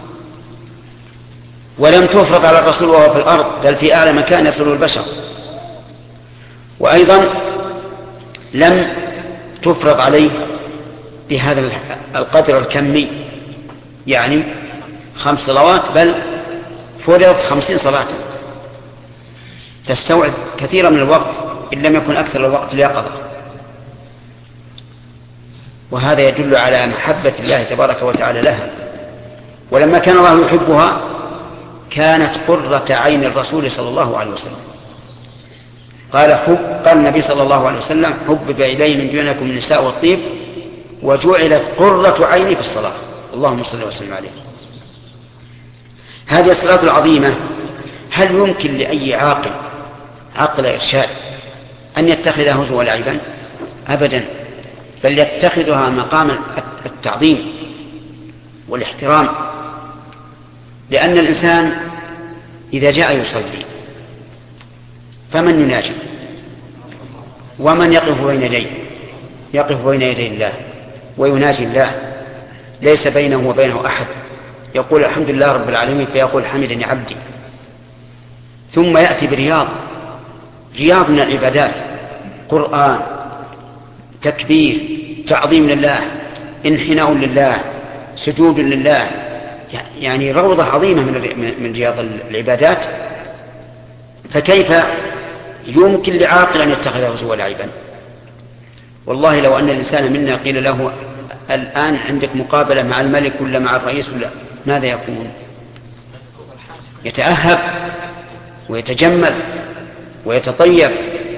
ولم تفرض على الرسول وهو في الأرض، بل في أعلى مكان يصل البشر. وأيضا لم تفرض عليه بهذا القدر الكمي، يعني خمس صلوات، بل فرضت خمسين صلاة تستوعب كثيرا من الوقت إن لم يكن أكثر الوقت اليقظة. وهذا يدل على محبة الله تبارك وتعالى لها. ولما كان الله يحبها كانت قرة عين الرسول صلى الله عليه وسلم. قال حب قال النبي صلى الله عليه وسلم حبب إلي من دونكم النساء والطيب وجعلت قرة عيني في الصلاة. اللهم صل وسلم عليه. هذه الصلاة العظيمة هل يمكن لأي عاقل عقل إرشاد أن يتخذها هزوا ولعبا؟ أبدا، بل يتخذها مقام التعظيم والاحترام. لأن الإنسان إذا جاء يصلي فمن يناجي ومن يقف بين يديه؟ يقف بين يدي الله ويناجي الله، ليس بينه وبينه أحد. يقول الحمد لله رب العالمين فيقول حمدني عبدي، ثم يأتي برياض رياض من العبادات، قرآن، تكبير، تعظيم لله، انحناء لله، سجود لله، يعني روضة عظيمة من رياض العبادات. فكيف يمكن لعاقل أن يتخذه هزوا لعبا؟ والله لو أن الإنسان منا قيل له الآن عندك مقابلة مع الملك ولا مع الرئيس ولا، ماذا يكون؟ يتأهب ويتجمل ويتطيب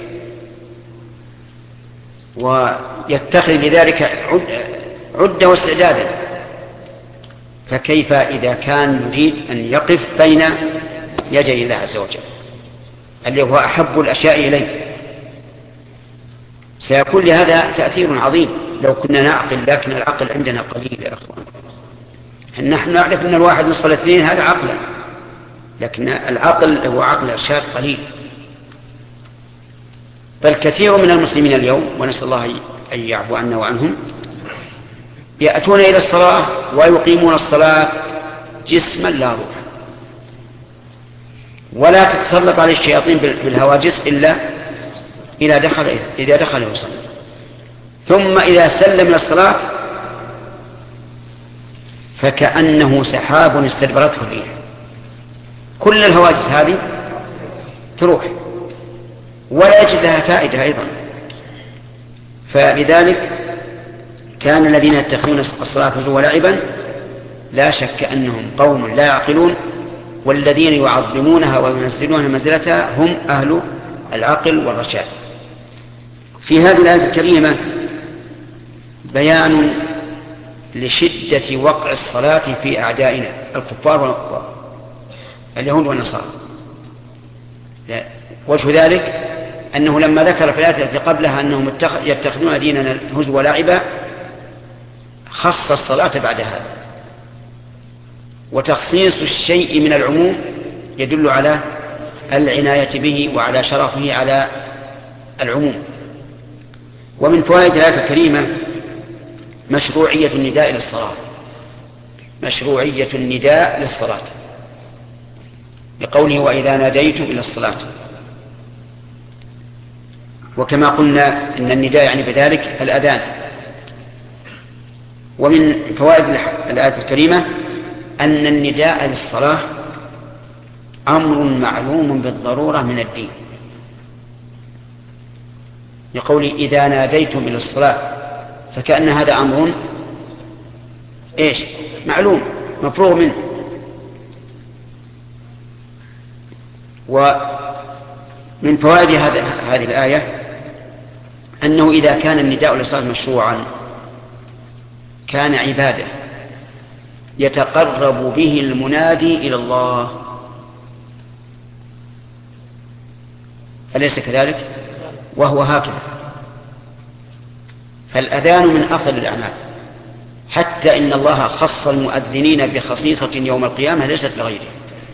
ويتخذ لذلك عدة واستعدادا. فكيف إذا كان يريد أن يقف بين يدي الله عز وجل اللي هو أحب الأشياء إليه؟ سيكون لهذا تأثير عظيم لو كنا نعقل، لكن العقل عندنا قليل يا أخوان. نحن نعرف أن الواحد نصف الاثنين هذا عقلا، لكن العقل هو عقل إرشاد قليل. بل كثير من المسلمين اليوم، ونسأل الله أن يعفو عنا وعنهم، يأتون إلى الصلاة ويقيمون الصلاة جسما لا روح، ولا تتسلط عليه الشياطين بالهواجس إلا إذا دخل إذا دخل يصلي، ثم إذا سلم من الصلاة فكأنه سحاب استدبرته الريح، كل الهواجس هذه تروح ولا يجد لها فائدة أيضا. فلذلك كان الذين يتخذون الصلاة هزوا ولعبا لا شك أنهم قوم لا يعقلون، والذين يعظمونها وينزلونها منزلتها هم أهل العقل والرشاد. في هذه الآية الكريمة بيان لشدة وقع الصلاة في أعدائنا الكفار والكفار اليهود والنصارى. وجه ذلك أنه لما ذكر في الآية التي قبلها أنهم يتخذون ديننا هزوا ولعبا خص الصلاة بعد هذا، وتخصيص الشيء من العموم يدل على العناية به وعلى شرفه على العموم. ومن فوائد الآية الكريمة مشروعية النداء للصلاة، مشروعية النداء للصلاة لقوله وإذا ناديتم إلى الصلاة. وكما قلنا إن النداء يعني بذلك الأذان. ومن فوائد الآية الكريمة أن النداء للصلاة أمر معلوم بالضرورة من الدين، يقول إذا ناديتم إلى الصلاة، فكأن هذا أمر إيش معلوم مفروغ منه. ومن فوائد هذه الآية أنه إذا كان النداء للصلاة مشروعا كان عبادة يتقرب به المنادي إلى الله، أليس كذلك؟ وهو هكذا. فالأذان من أفضل الأعمال، حتى إن الله خص المؤذنين بخصيصة يوم القيامة ليست لغيره.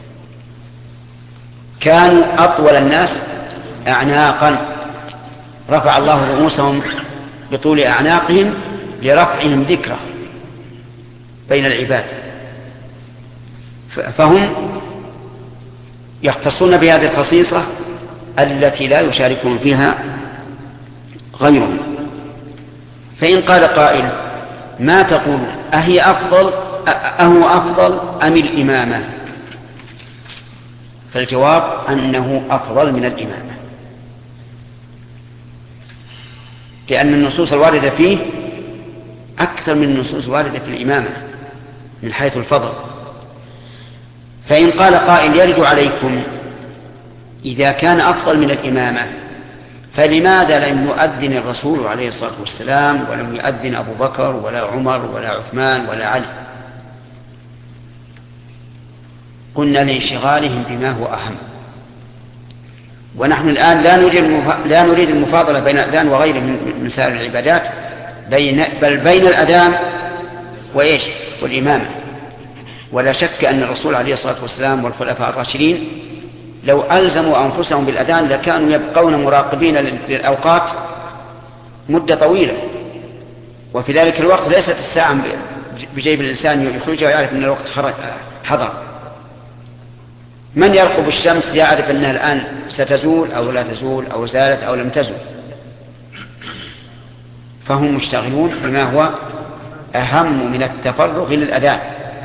كانوا أطول الناس أعناقا، رفع الله رؤوسهم بطول أعناقهم لرفعهم ذكره بين العباد، فهم يختصون بهذه الخصيصة التي لا يشاركون فيها غيرهم. فإن قال قائل ما تقول أهي أفضل أهو أفضل أم الإمامة؟ فالجواب أنه أفضل من الإمامة، لأن النصوص الواردة فيه أكثر من النصوص الواردة في الإمامة من حيث الفضل. فإن قال قائل يرد عليكم إذا كان أفضل من الإمامة فلماذا لم يؤذن الرسول عليه الصلاة والسلام ولم يؤذن أبو بكر ولا عمر ولا عثمان ولا علي؟ قلنا لانشغالهم بما هو أهم، ونحن الآن لا نريد لا نريد المفاضلة بين الأذان وغيره من سائر العبادات، بين بل بين الأذان وإيش والإمامة. ولا شك أن الرسول عليه الصلاة والسلام والخلفاء الراشدين لو ألزموا أنفسهم بالأذان لكانوا يبقون مراقبين للأوقات مدة طويلة، وفي ذلك الوقت ليست الساعة بجيب الإنسان يخرجها ويعرف أن الوقت حضر. من يرقب الشمس يعرف أنها الآن ستزول أو لا تزول أو زالت أو لم تزول. فهم مشتغلون بما هو أهم من التفرغ للأذان.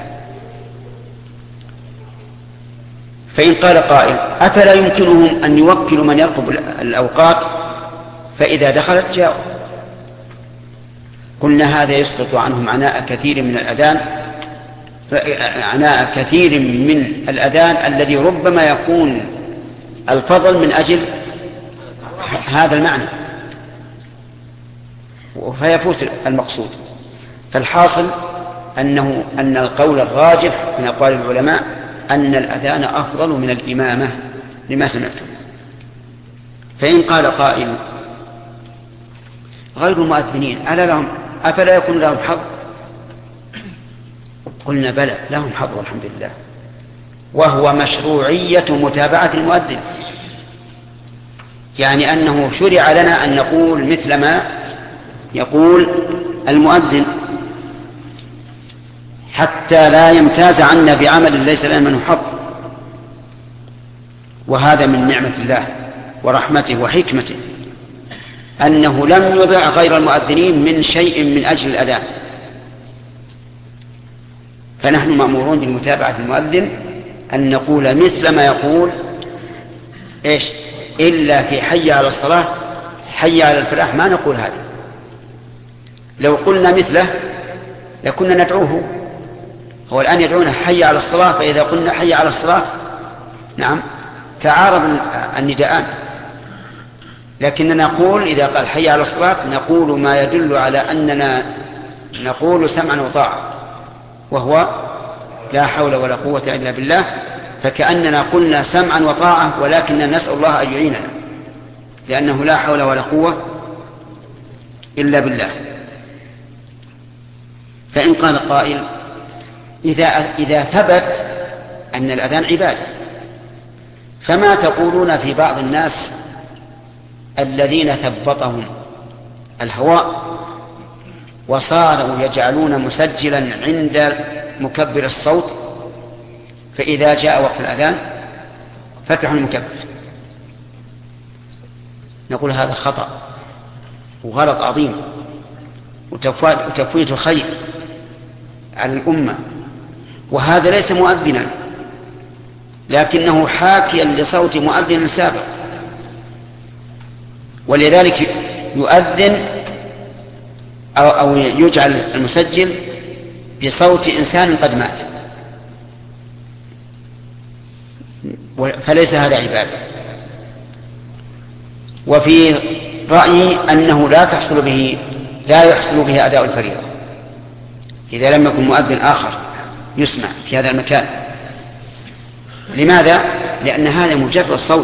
فإن قال قائل أفلا يمكنهم أن يوكلوا من يرقب الأوقات فإذا دخلت جاءوا؟ قلنا هذا يسقط عنهم عناء كثير من الأذان عناء كثير من الأذان الذي ربما يكون الفضل من أجل هذا المعنى فيفوت المقصود. فالحاصل أنه أن القول الراجح من أقوال العلماء أن الأذان أفضل من الإمامة لما سمعتم. فإن قال قائل غير المؤذنين ألا لهم أفلا يكون لهم حظ؟ قلنا بلى لهم حظ والحمد لله، وهو مشروعية متابعة المؤذن، يعني أنه شرع لنا أن نقول مثل ما يقول المؤذن حتى لا يمتاز عنا بعمل ليس لنا منه حظ. وهذا من نعمة الله ورحمته وحكمته أنه لم يضع غير المؤذنين من شيء من أجل الأذان، فنحن مأمورون بالمتابعة المؤذن أن نقول مثل ما يقول إيش إلا في حي على الصلاة حي على الفلاح ما نقول هذا. لو قلنا مثله لكنا ندعوه، هو الآن يدعونا حي على الصلاة، فإذا قلنا حي على الصلاة نعم تعارض النداءان، لكننا نقول إذا قال حي على الصلاة نقول ما يدل على أننا نقول سمعا وطاعة، وهو لا حول ولا قوة إلا بالله، فكأننا قلنا سمعا وطاعة ولكننا نسأل الله أن يعيننا، لأنه لا حول ولا قوة إلا بالله. فإن قال قائل إذا, إذا ثبت أن الأذان عبادة، فما تقولون في بعض الناس الذين ثبطهم الهواء وصاروا يجعلون مسجلا عند مكبر الصوت، فإذا جاء وقت الأذان فتحوا المكبر؟ نقول هذا خطأ وغلط عظيم وتفويت الخير على الأمة، وهذا ليس مؤذنا لكنه حاكيا لصوت مؤذن سابق، ولذلك يؤذن أو يجعل المسجل بصوت إنسان قد مات، فليس هذا عبادة. وفي رأيي أنه لا تحصل به لا يحصل به أداء الفريضة إذا لم يكن مؤذن آخر يسمع في هذا المكان. لماذا؟ لأن هذا مجرد صوت،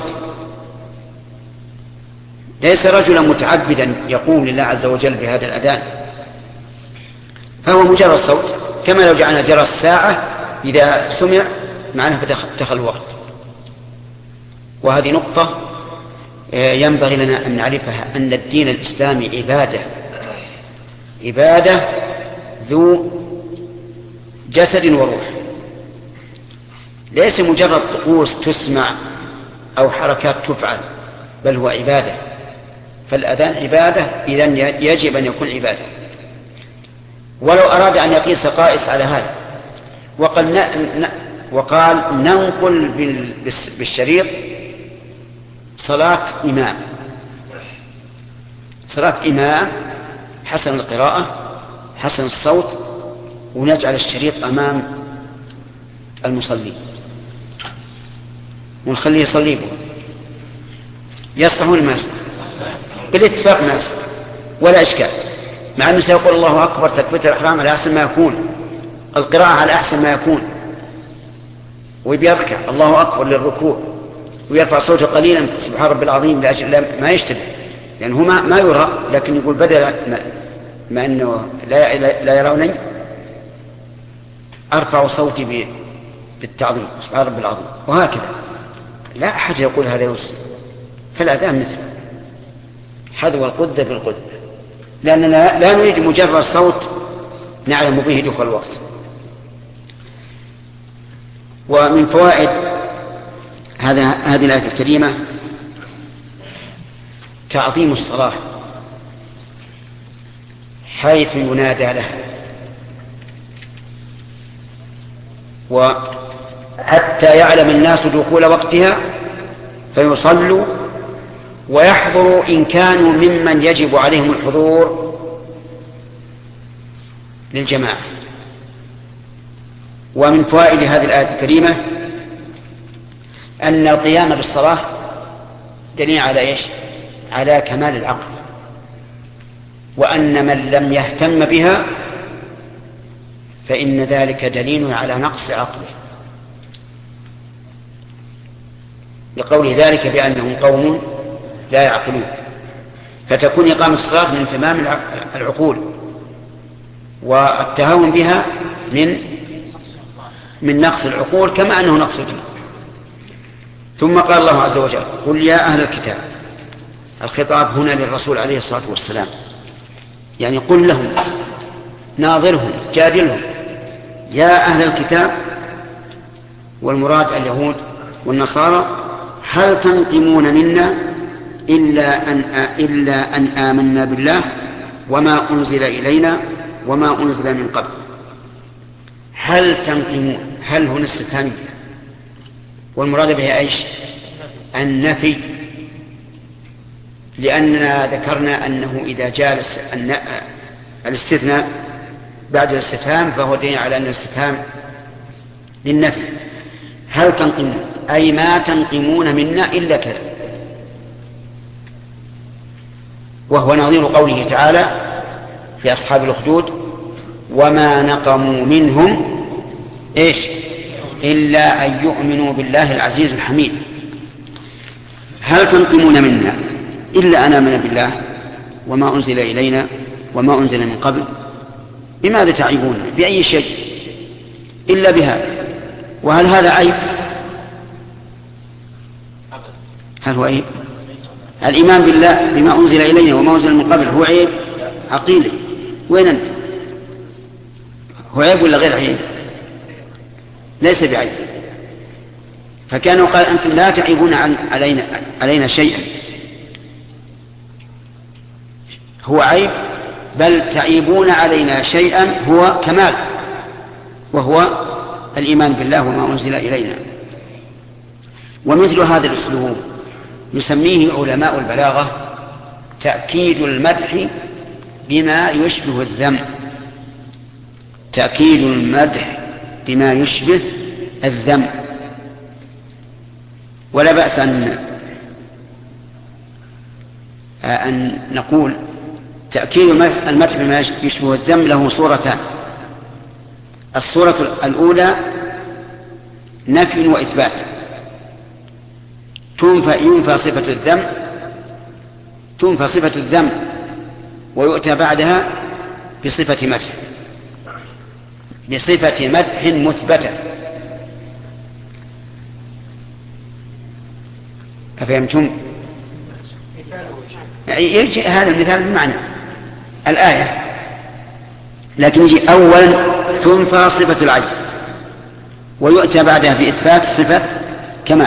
ليس رجلا متعبدا يقوم لله عز وجل بهذا الأذان، فهو مجرد صوت، كما لو جعلنا جرس الساعة إذا سمع معناه فتدخل الوقت. وهذه نقطة ينبغي لنا أن نعرفها، أن الدين الإسلامي عبادة عبادة ذو جسد وروح، ليس مجرد طقوس تسمع أو حركات تفعل، بل هو عبادة. فالأذان عبادة، إذن يجب أن يكون عبادة. ولو أراد أن يقيس قائس على هذا وقال, ن... وقال ننقل بالشريط صلاة إمام صلاة إمام حسن القراءة حسن الصوت، ونجعل الشريط أمام المصلي ونخليه يصلي به، يصلحون ما يصلح بالاتفاق ما يصلح ولا إشكال، مع أنه سيقول الله أكبر تكبيرة الإحرام على أحسن ما يكون، القراءة على أحسن ما يكون، ويركع الله أكبر للركوع ويرفع صوته قليلا سبحان رب العظيم لأجل ما يشتبه، لأنه ما, ما يرى، لكن يقول بدل ما, ما أنه لا, لا يروني أرفع صوتي بالتعظيم سبحان رب العظيم، وهكذا. لا أحد يقول هذا يوسف، فالأذان مثل حذو القدة بالقدة، لأننا لا نريد مجرد صوت نعلم به دخول الوقت. ومن فوائد هذا هذه الآية الكريمة تعظيم الصلاة حيث ينادى لها، وحتى يعلم الناس دخول وقتها فيصلوا ويحضروا إن كانوا ممن يجب عليهم الحضور للجماعة. ومن فوائد هذه الآية الكريمة أن القيام بالصلاة دليل على إيش؟ على كمال العقل، وأن من لم يهتم بها فإن ذلك دليل على نقص عقله، لقول ذلك بأنهم قوم لا يعقلون. فتكون إقامة الصلاة من تمام العقول، والتهاون بها من من نقص العقول كما أنه نقص الدين. ثم قال الله عز وجل: قل يا أهل الكتاب. الخطاب هنا للرسول عليه الصلاة والسلام، يعني قل لهم، ناظرهم، جادلهم، يا أهل الكتاب، والمراد اليهود والنصارى: هل تنقمون منا إلا أن, إلا أن آمنا بالله وما أنزل إلينا وما أنزل من قبل. هل تنقمون، هل هنا استفهامية، والمراد بها ايش؟ النفي، لأننا ذكرنا أنه إذا جاء الاستثناء بعد الاستفهام فهو دليل على أن الاستفهام للنفي. هل تنقمون أي ما تنقمون منا إلا كذا، وهو نظير قوله تعالى في أصحاب الأخدود: وما نقموا منهم إيش إلا أن يؤمنوا بالله العزيز الحميد. هل تنقمون منا إلا أن آمنا بالله وما أنزل إلينا وما أنزل من قبل. بماذا تعيبون؟ بأي شيء إلا بهذا؟ وهل هذا عيب؟ هل هو عيب؟ الإيمان بالله بما أنزل إلينا وما أنزل من قبل هو عيب؟ عقيلة. وين أنت؟ هو عيب ولا غير عيب؟ ليس بعيب. فكانوا قال: أنتم لا تعيبون علينا, علينا شيئا. هو عيب، بل تعيبون علينا شيئا هو كمال، وهو الإيمان بالله وما أنزل إلينا. ومثل هذا الأسلوب يسميه علماء البلاغة تأكيد المدح بما يشبه الذم. تأكيد المدح بما يشبه الذم. ولا بأس أن أن نقول تأكيد المدح بما يشبه الذم له صورتان. الصورة الأولى نفي وإثبات، تنفى ينفى صفة الذم تنفى صفة الذم ويؤتى بعدها بصفة مدح بصفة مدح مثبتة. أفهمتم؟ يجي هذا المثال بمعنى الآية، لكن يجي أولا تنفى صفة العيب ويؤتى بعدها بإثبات صفة كمال،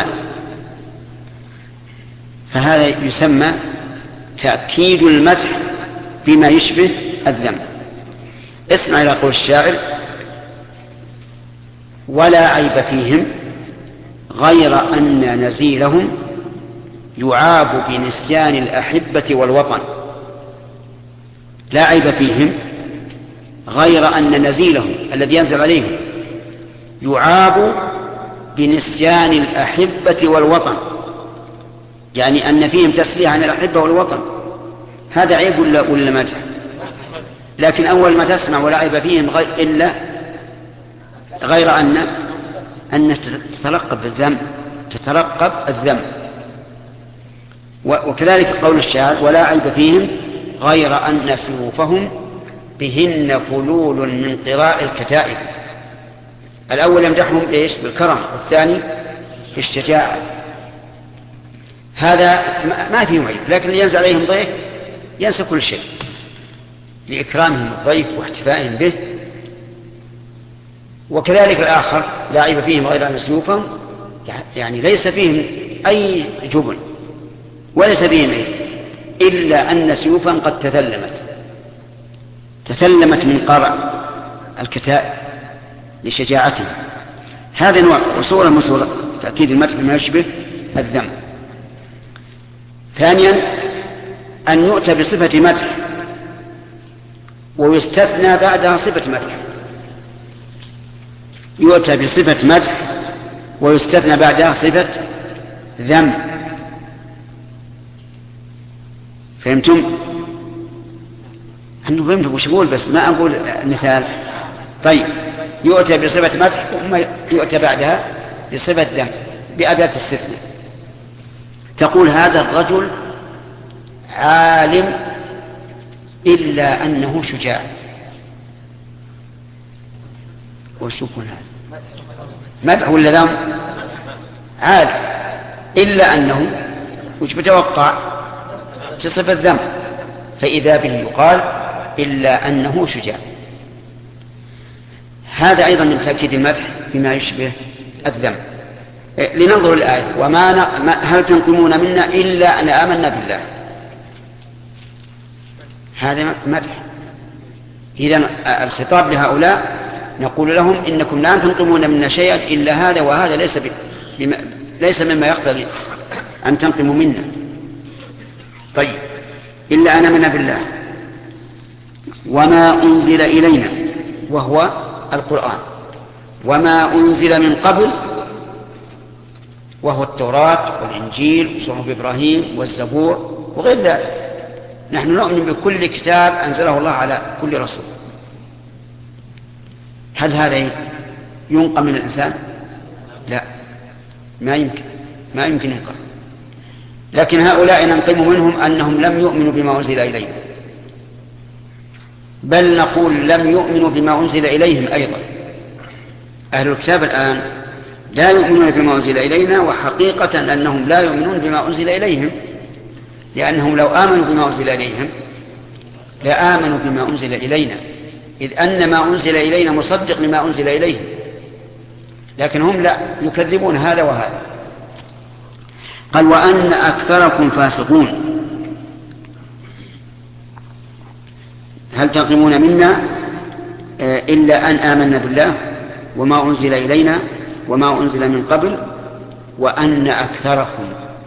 فهذا يسمى تأكيد المدح بما يشبه الذم. اسمع إلى قول الشاعر: ولا عيب فيهم غير أن نزيلهم يعاب بنسيان الأحبة والوطن. لا عيب فيهم غير أن نزيلهم الذي ينزل عليهم يعاب بنسيان الأحبة والوطن، يعني أن فيهم تسليه عن الأحبة والوطن. هذا عيب ولا, ولا مدح؟ لكن أول ما تسمع ولا عيب فيهم غير إلا غير أن أن تتلقب الذم تتلقب الذم. وكذلك قول الشاعر: ولا عيب فيهم غير أن سيوفهم بهن فلول من قراء الكتائب. الأول يمدحهم إيش؟ بالكرم، والثاني بالشجاعة. هذا ما فيه عيب، لكن ينزل عليهم ضيف ينسى كل شيء لإكرامهم الضيف واحتفائهم به. وكذلك الآخر: لا عيب فيهم غير أن سيوفهم، يعني ليس فيهم أي جبن وليس فيهم عيب، إلا أن سيوفهم قد تثلمت تثلمت من قرع الكتائب لشجاعتهم. هذا نوع وصورة من صورة تأكيد المدح بما يشبه الذم. ثانيا أن يؤتى بصفة مدح ويستثنى بعدها صفة مدح. يؤتى بصفة مدح ويستثنى بعدها صفة ذم. فهمتم؟ أنه فهمتم وش أقول، بس ما أقول مثال. طيب، يؤتى بصفة مدح ثم يؤتى بعدها بصفة ذم بأداة استثناء. تقول: هذا الرجل عالم إلا أنه شجاع. وش يكون هذا؟ مدح ولا ذم؟ عالم إلا أنه وش بتوقع تصف الذم، فإذا به يقال إلا أنه شجاع. هذا أيضا من تأكيد المدح بما يشبه الذم. لننظر الآية: وما ن... هل تنقمون منا إلا أن آمنا بالله. هذا مدح. إذن الخطاب لهؤلاء نقول لهم إنكم لا تنقمون منا شيئا إلا هذا، وهذا ليس, ب... بم... ليس مما يقتضي أن تنقموا منا. طيب، إلا أن آمنا بالله وما أنزل إلينا وهو القرآن، وما أنزل من قبل وهو التوراة والإنجيل وصحف إبراهيم والزبور وغير ذلك. نحن نؤمن بكل كتاب أنزله الله على كل رسول. هل هذا ينقم من الإنسان؟ لا، ما يمكن ما يمكن ينقم. لكن هؤلاء ننقم منهم أنهم لم يؤمنوا بما أنزل إليهم، بل نقول لم يؤمنوا بما أنزل إليهم أيضا. أهل الكتاب الآن لا يؤمنون بما أنزل إلينا، وحقيقة أنهم لا يؤمنون بما أنزل إليهم، لأنهم لو آمنوا بما أنزل إليهم لآمنوا بما أنزل إلينا، إذ أن ما أنزل إلينا مصدق لما أنزل إليهم، لكن هم لا يكذبون هذا وهذا. قال: وأن أكثركم فاسقون. هل تنقمون منا إلا أن آمنا بالله وما أنزل إلينا وما أنزل من قبل وأن أكثركم.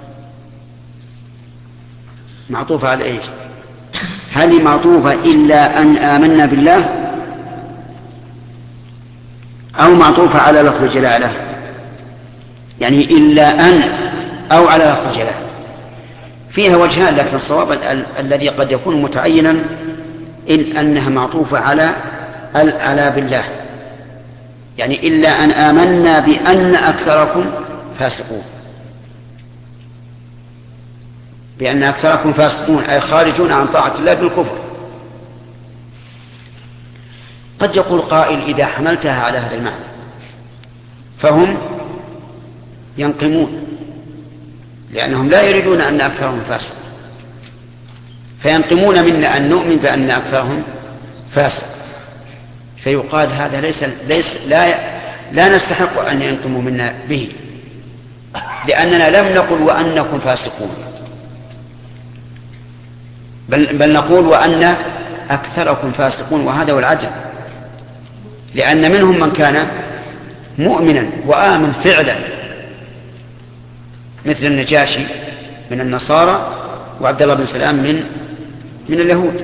معطوفة على إيش؟ هل معطوفة إلا أن آمنا بالله أو معطوفة على لفظ الجلالة؟ يعني إلا أن أو على لفظ الجلالة. فيها وجهان، لكن الصواب ال- الذي قد يكون متعينا إن أنها معطوفة على على بالله، يعني إلا أن آمنا بأن أكثركم فاسقون، بأن أكثركم فاسقون أي خارجون عن طاعة الله بالكفر. قد يقول قائل: إذا حملتها على هذا المعنى فهم ينقمون، لأنهم لا يريدون أن أكثرهم فاسق، فينقمون منا أن نؤمن بأن أكثرهم فاسق، فيقال هذا ليس, ليس لا, لا نستحق أن ينقموا منا به، لأننا لم نقل وأنكم فاسقون، بل, بل نقول وأن أكثركم فاسقون، وهذا هو العدل، لأن منهم من كان مؤمنا وآمن فعلا مثل النجاشي من النصارى وعبد الله بن سلام من من اليهود،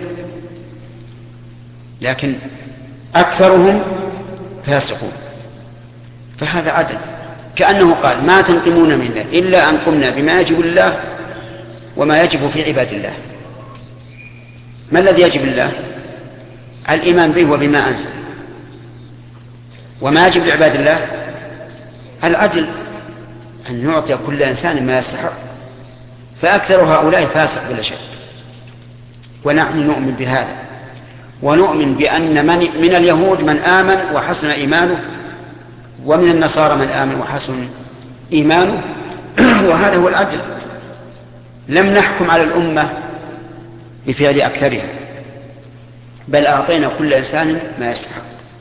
لكن أكثرهم فاسقون، فهذا عدل. كأنه قال: ما تنقمون منا إلا أن قمنا بما يجب الله وما يجب في عباد الله. ما الذي يجب الله؟ الإيمان به وبما أنزل. وما يجب لعباد الله العدل، أن يعطي كل إنسان ما يستحق، فأكثر هؤلاء فاسق بلا شك، ونحن نؤمن بهذا، ونؤمن بأن من, من اليهود من آمن وحسن إيمانه، ومن النصارى من آمن وحسن إيمانه، وهذا هو العدل. لم نحكم على الأمة بفعل أكثرها، بل أعطينا كل إنسان ما يستحق.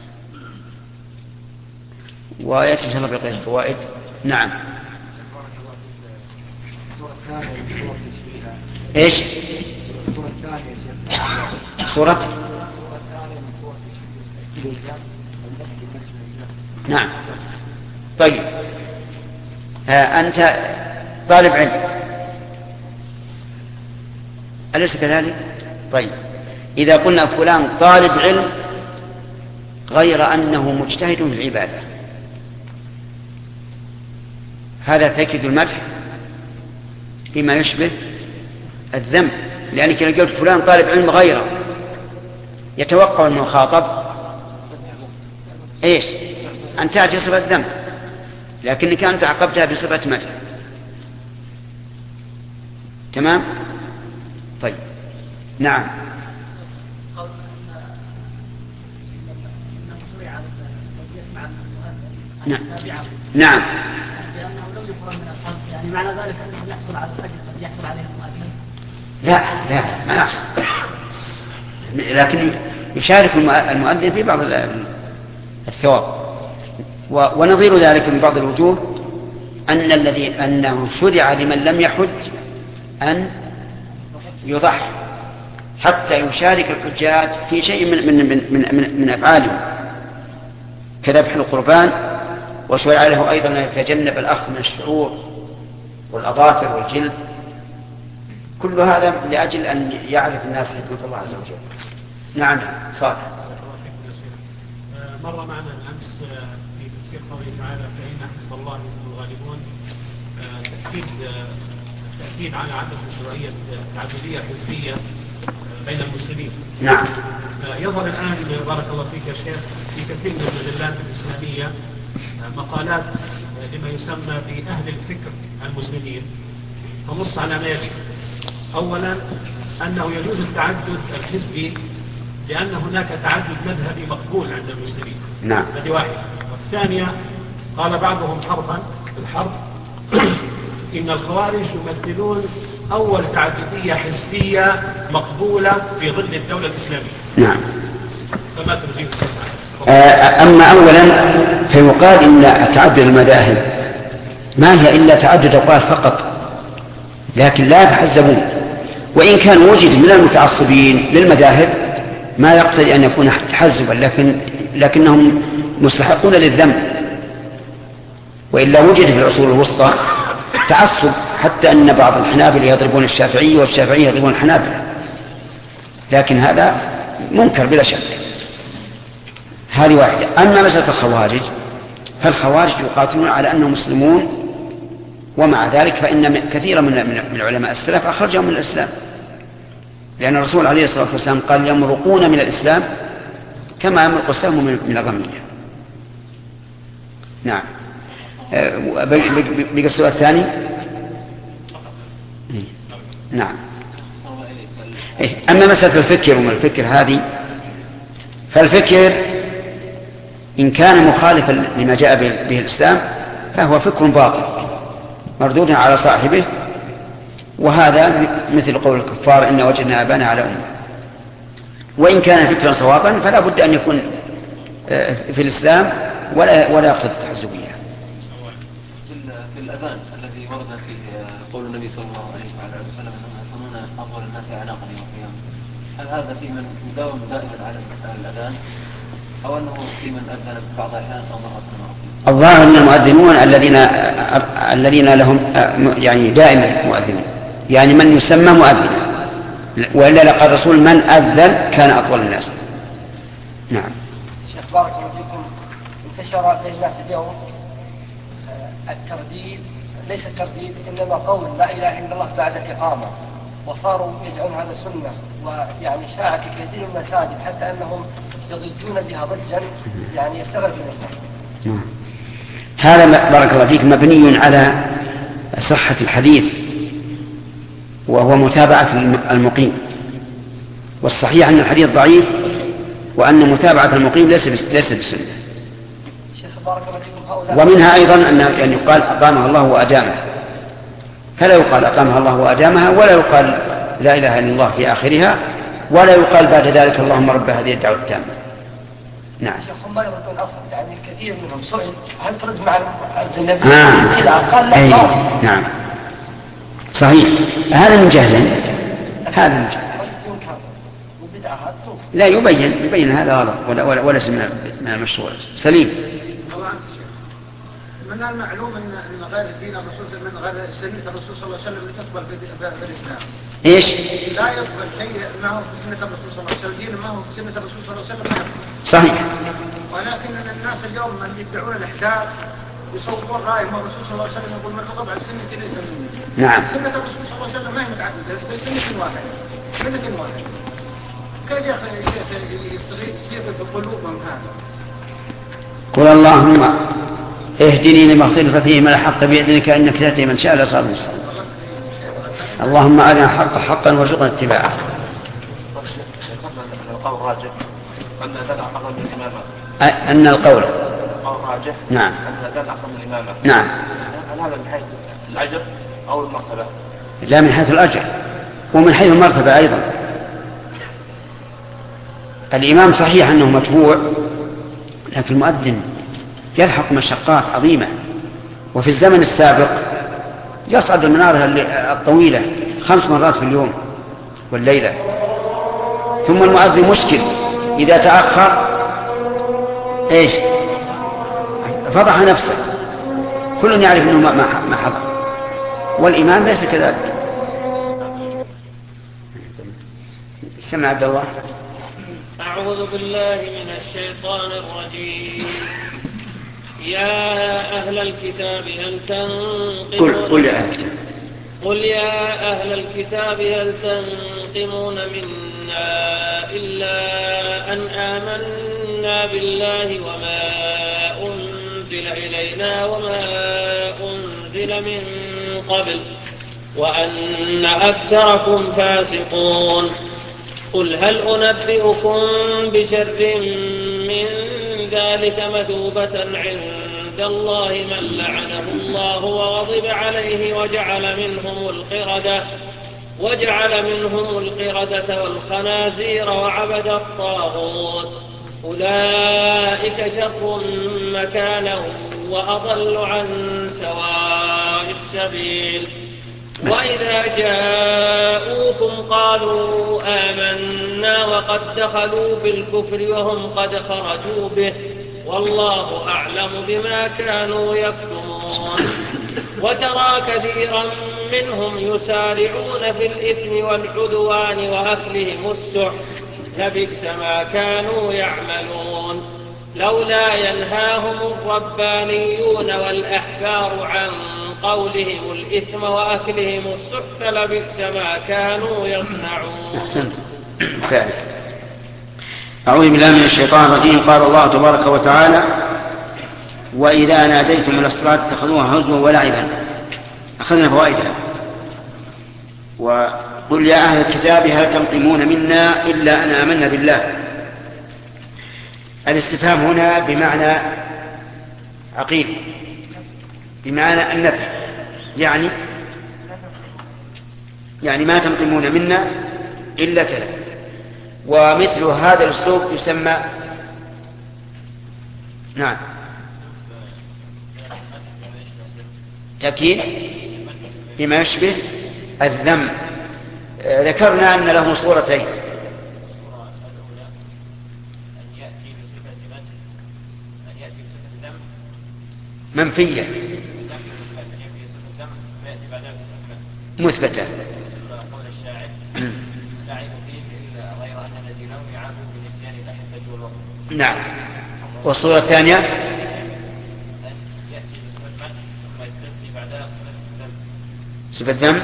ويأتي إن شاء الله بقية الفوائد. نعم. إيش؟ سورة نعم. طيب، ها أنت طالب علم أليس كذلك؟ طيب، إذا قلنا فلان طالب علم غير أنه مجتهد في العبادة، هذا تأكيد المدح بما يشبه الذم، لأنك لو قلت فلان طالب علم غيره يتوقع المخاطب إيش؟ أن تأتي صفة ذم، لكنك أنت عقبتها بصفة مدح. تمام؟ طيب نعم. نعم نعم لأنه لو يفرغ من الخلق، يعني معنى ذلك أنه يحصل على الأجر الذي يحصل عليه المؤذن. لا لا ما يحصل، لكن يشارك المؤذن في بعض الثواب. ونظير ذلك من بعض الوجوه أن الذي أنه شرع لمن لم يحج أن يضحي حتى يشارك الحجاج في شيء من من من من, من أفعالهم كذبح القربان، وشرع له أيضا أن يتجنب الأخذ من الشعور والأظافر والجلد. كل هذا لأجل أن يعرف الناس حكمة الله عز وجل. نعم صالح. مر معنا الأمس في تفسير قوله تعالى فإن حزب الله هم الغالبون تأكيد تأكيد على عدم مشروعية تعددية حزبية بين المسلمين. نعم. يظهر الآن بارك الله فيك يا شيخ في كثير من المجلات الإسلامية مقالات لما يسمى بأهل الفكر المسلمين، فنص على ما يجب. أولا أنه يجوز التعدد الحزبي لأن هناك تعدد مذهبي مقبول عند المسلمين. نعم. هذه واحدة. والثانية قال بعضهم حرفا الحرف إن الخوارج يمثلون أول تعددية حزبية مقبولة في ظل الدولة الإسلامية. نعم. فما ترجيح أما أولا فيقال إن تعدد المذاهب ما هي إلا تعدد أقوال فقط، لكن لا يتحزبون، وإن كان وجد من المتعصبين للمذاهب ما يقتضي أن يكون تحزبا، لكن لكنهم مستحقون للذنب. وإلا وجد في العصور الوسطى تعصب، حتى أن بعض الحنابلة يضربون الشافعي والشافعي يضربون الحنابلة، لكن هذا منكر بلا شك. هذه واحدة. أما مسألة الخوارج فالخوارج يقاتلون على أنهم مسلمون، ومع ذلك فإن كثيرا من علماء السلف أخرجهم من الإسلام، لأن الرسول عليه الصلاة والسلام قال يمرقون من الإسلام كما يمرق السهم من الرمية. نعم. بقى السؤال الثاني. نعم. أما مسألة الفكر وما الفكر هذه، فالفكر إن كان مخالفا لما جاء به الإسلام فهو فكر باطل مردود على صاحبه، وهذا مثل قول الكفار إن وجدنا آباءنا على أمة. وإن كان فكرا صوابا فلا بد أن يكون في الإسلام ولا ولا يقتضي التحزبية. في الأذان الذي ورد فيه قول النبي صلى الله عليه وسلم أنهم يكونون أفضل الناس أعناقا يوم القيامة، هل هذا في من يداوم دائما على الأذان أو أنه في من أذن بعض الأحيان أو مرة مرة؟ الظاهر أن المؤذنون الذين الذين لهم يعني دائما مؤذنون، يعني من يسمى مؤذنا، وإلا لقد رسول من أذن كان أطول الناس. نعم. شيخ بارك الله فيكم، انتشر بين الناس اليوم الترديد، ليس الترديد إنما قول لا إله إلا الله بعد إقامة، وصاروا يدعون هذا سنة، ويعني شاع في كثير من المساجد حتى أنهم يضجون بها ضجا يعني يستغرب الإنسان. نعم. هذا بارك الله فيك مبني على صحة الحديث وهو متابعة المقيم، والصحيح أن الحديث ضعيف وأن متابعة المقيم ليس ليس بسنة. ومنها أيضا أن يقال أقامها الله وأدامها، فلا يقال أقامها الله وأدامها، ولا يقال لا إله إلا الله في آخرها، ولا يقال بعد ذلك اللهم رب هذه الدعوة التامة. نعم. شيخ ما يردون أصلا، يعني كثير منهم سئل هل ترد مع النبي؟ آه. قال لا. أي. نعم صحيح. هذا من جهل، هذا من جهل. لا يبين يبين هذا غلط ولا ولا ولا من المشروع سليم. من المعلوم ان ان غير الدين الرسول من غير سنه الرسول صلى الله عليه وسلم تقبل بالاسلام. ايش؟ لا يقبل شيء ما هو في سنه الرسول صلى الله عليه وسلم، دين ما هو في سنه الرسول صلى الله عليه وسلم. صحيح. ولكن الناس اليوم اللي يدعون الاحزاب يصورون راي ما الرسول صلى الله عليه وسلم يقول من رغب عن السنه ليس مني. نعم. سنه الرسول صلى الله عليه وسلم ما هي متعدده، سنه واحده. سنه واحده. كيف يا اخي الشيخ يصير بقلوبهم هذا؟ قل اللهم اهدني لما اختلف فيه من الحق بإذنك إنك تهدي من شاء إلى صراط مستقيم. اللهم أرنا الحق حقا وارزقنا اتباعه. القول راجح أن ذا أفضل من الإمامة. أن القول القول راجح. نعم. أن ذا أفضل من الإمامة. نعم. هل هذا من حيث الأجر أو المرتبة؟ لا، من حيث الأجر ومن حيث المرتبة أيضا. الإمام صحيح أنه متبوع، لكن المؤذن يلحق مشقات عظيمة. وفي الزمن السابق يصعد المنارة الطويلة خمس مرات في اليوم والليلة. ثم المؤذن مشكل، إذا تأخر إيش فضح نفسه، كل يعرف أنه ما حضر، والإمام ليس كذلك. سمع عبد الله. أعوذ بالله من الشيطان الرجيم. يا أهل الكتاب هل تنقمون قل, قل يا أهل الكتاب قل يا أهل الكتاب هل تنقمون منا إلا أن آمنا بالله وما أنزل إلينا وما أنزل من قبل وأن أكثركم فاسقون. قل هل أنبئكم بشر من ذلك مثوبة عند الله من لعنه الله وغضب عليه وجعل منهم القردة وجعل منهم القردة والخنازير وعبد الطاغوت أولئك شر مكانا وأضل عن سواء السبيل. وإذا جاءوكم قالوا آمنا وقد دخلوا بالكفر وهم قد خرجوا به والله أعلم بما كانوا يكتمون. وترى كثيرا منهم يسارعون في الإثم والعدوان وأكلهم السحت لبئس ما كانوا يعملون. لولا ينهاهم الربانيون والأحبار عن قولهم الإثم وأكلهم السحت لبئس ما كانوا يصنعون. أحسنت. فعلا. أعوذ بالله من الشيطان الرجيم. قال الله تبارك وتعالى: وإذا ناديتم إلى الصلاة اتخذوها هزوا ولعبا. أخذنا فوائدها. وقل يا أهل الكتاب هل تنقمون منا إلا أن آمنا بالله. الاستفهام هنا بمعنى عقيل، بمعنى النفي، يعني يعني ما تنقمون منا إلا كذا. ومثل هذا الأسلوب يسمى نعم تأكيد بما يشبه الذم. ذكرنا أن له صورتين: منفية مثبتة. نعم. والصورة الثانية صفة ذم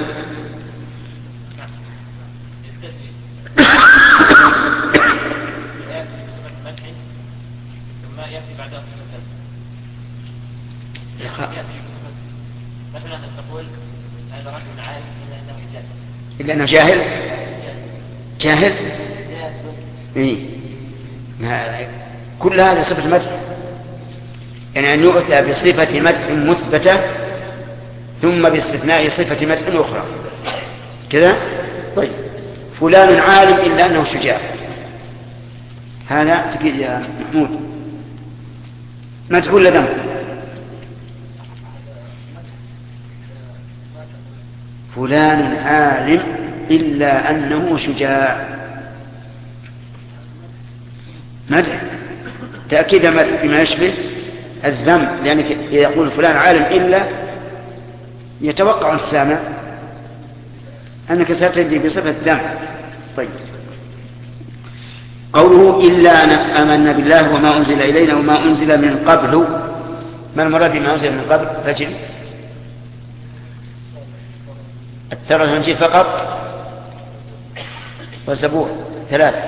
مثلا تقول هذا رجل عالم إلا أنه جاهل جاهل إيه؟ كل هذا صفة مدح، يعني أن يؤتى بصفة مدح مثبتة ثم باستثناء صفة مدح أخرى كذا. طيب، فلان عالم إلا أنه شجاع، هذا تقول يا محمود مدح ولا ذم؟ فلان عالم إلا أنه شجاع، مدح تأكيد مدح بما يشبه الذم، لأنك يقول فلان عالم إلا يتوقع السامع أنك ستجي بصفة ذم. طيب، قوله إلا أن آمنا بالله وما أنزل إلينا وما أنزل من قبل، ما المراد بما أنزل من قبل؟ فجل التوراة والإنجيل فقط والزبور ثلاثة.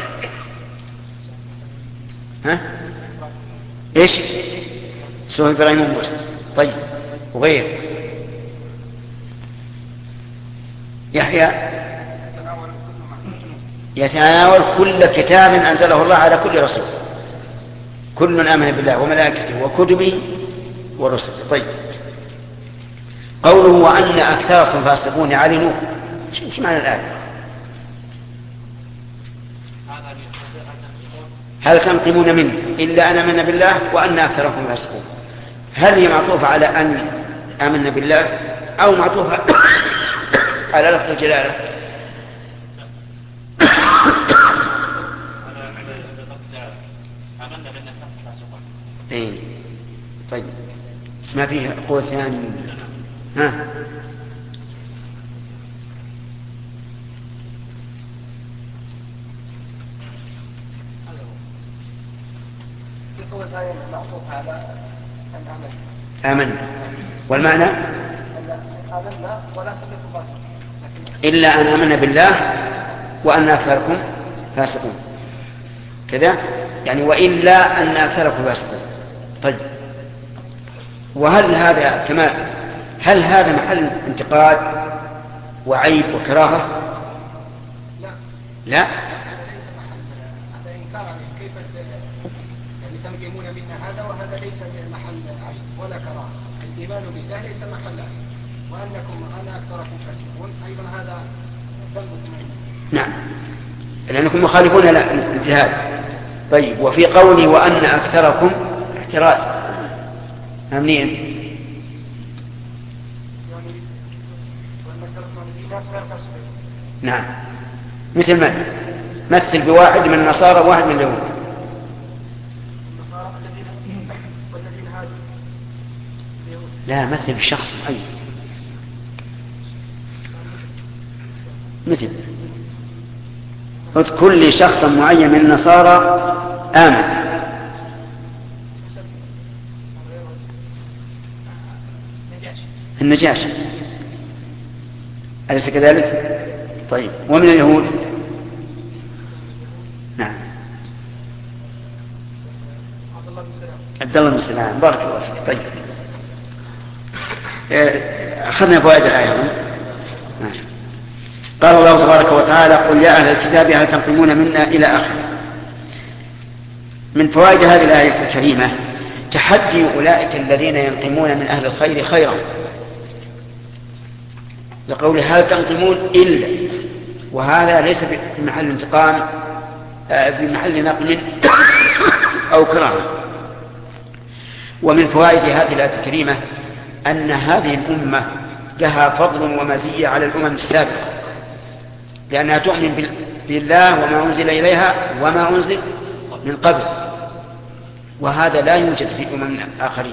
ها ايش؟ سورة إبراهيم وموسى. طيب، وغير يحيى يتناول كل كتاب أنزله الله على كل رسول، كل آمن بالله وملائكته وكتبه ورسله. طيب، قوله وأن أكثركم فاسقون على نوح، ايش معنى الآية؟ هل تنقمون منه إلا أن آمنا بالله وأن أكثركم فاسقون؟ هل هي معطوفة على أن آمنا بالله أو معطوفة على لفظ الجلالة؟ إيه. طيب، ما فيه قول ثاني؟ ها؟ القول الثاني معطوف على أن آمنا. آمنا، والمعنى آمنا ولا تكن فاسقين إلا أن آمنا بالله وأن أكثركم فاسقون، كذا يعني وإلا أن أكثركم فاسقون. طيب، وهل هذا كما هل هذا محل انتقاد وعيب وكراهة؟ لا لا، هذا إنكار عليه. كيف يعني تنقمون منا هذا وهذا ليس محل عيب ولا كراهة. الإيمان بالله ليس محل عيب، وأنكم أنا أكثركم فاسقون أيضا هذا ذنب. نعم، لأنكم مخالفون للجهاد. طيب، وفي قولي وأن أكثركم احتراز منين؟ نعم، مثل ما مثل بواحد من النصارى وواحد من اليهود. لا، مثل بشخص معين، مثل اذكر لي شخصا معين من النصارى آمن. النجاشي، أليس كذلك؟ طيب، ومن اليهود؟ نعم، عبد الله بن سلام، بارك الله فيك. طيب، أخذنا فوائد الآية. قال الله تبارك وتعالى قل يا أهل الكتاب هل تنقمون منا إلى آخره. من فوائد هذه الآية الكريمة تحدي أولئك الذين ينقمون من أهل الخير خيرا، لقول هل تنقمون إلا، وهذا ليس في محل انتقام، في محل نقم أو كرامة. ومن فوائد هذه الآية الكريمة أن هذه الأمة لها فضل ومزية على الأمم السابقة، لأنها تؤمن بالله وما أنزل إليها وما أنزل من قبل، وهذا لا يوجد في أمم آخرين،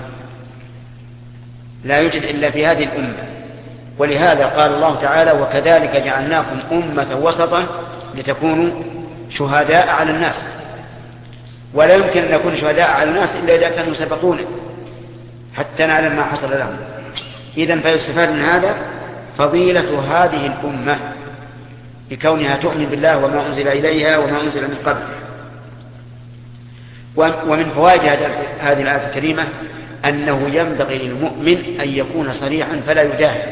لا يوجد إلا في هذه الأمة. ولهذا قال الله تعالى وكذلك جعلناكم أمة وسطا لتكونوا شهداء على الناس. ولا يمكن أن نكون شهداء على الناس إلا إذا كانوا سبقونا حتى نعلم ما حصل لهم. إذن فيستفاد من هذا فضيلة هذه الأمة بكونها تؤمن بالله وما أنزل إليها وما أنزل من قبل. ومن فوائد هذه الآية الكريمة أنه ينبغي للمؤمن أن يكون صريحا فلا يداهن،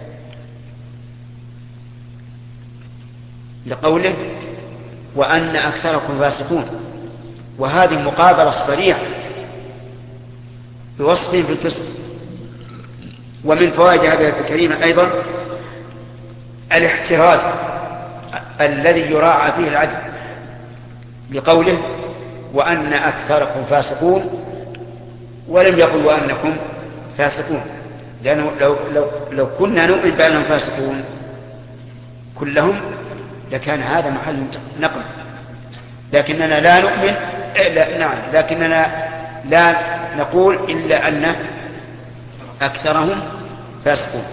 لقوله وأن أكثركم فاسقون، وهذه مقابلة صريحة بوصفهم في الفسق. ومن فوائد هذه الآية الكريمة أيضا الاحتراز الذي يراعى فيه العدل، لقوله وأن أكثركم فاسقون، ولم يقل وأنكم فاسقون، لأنه لو, لو, لو كنا نؤمن بأنهم فاسقون كلهم لكان هذا محل نقل، لكننا لا نؤمن لا نعم لكننا لا نقول إلا أن أكثرهم فاسقون.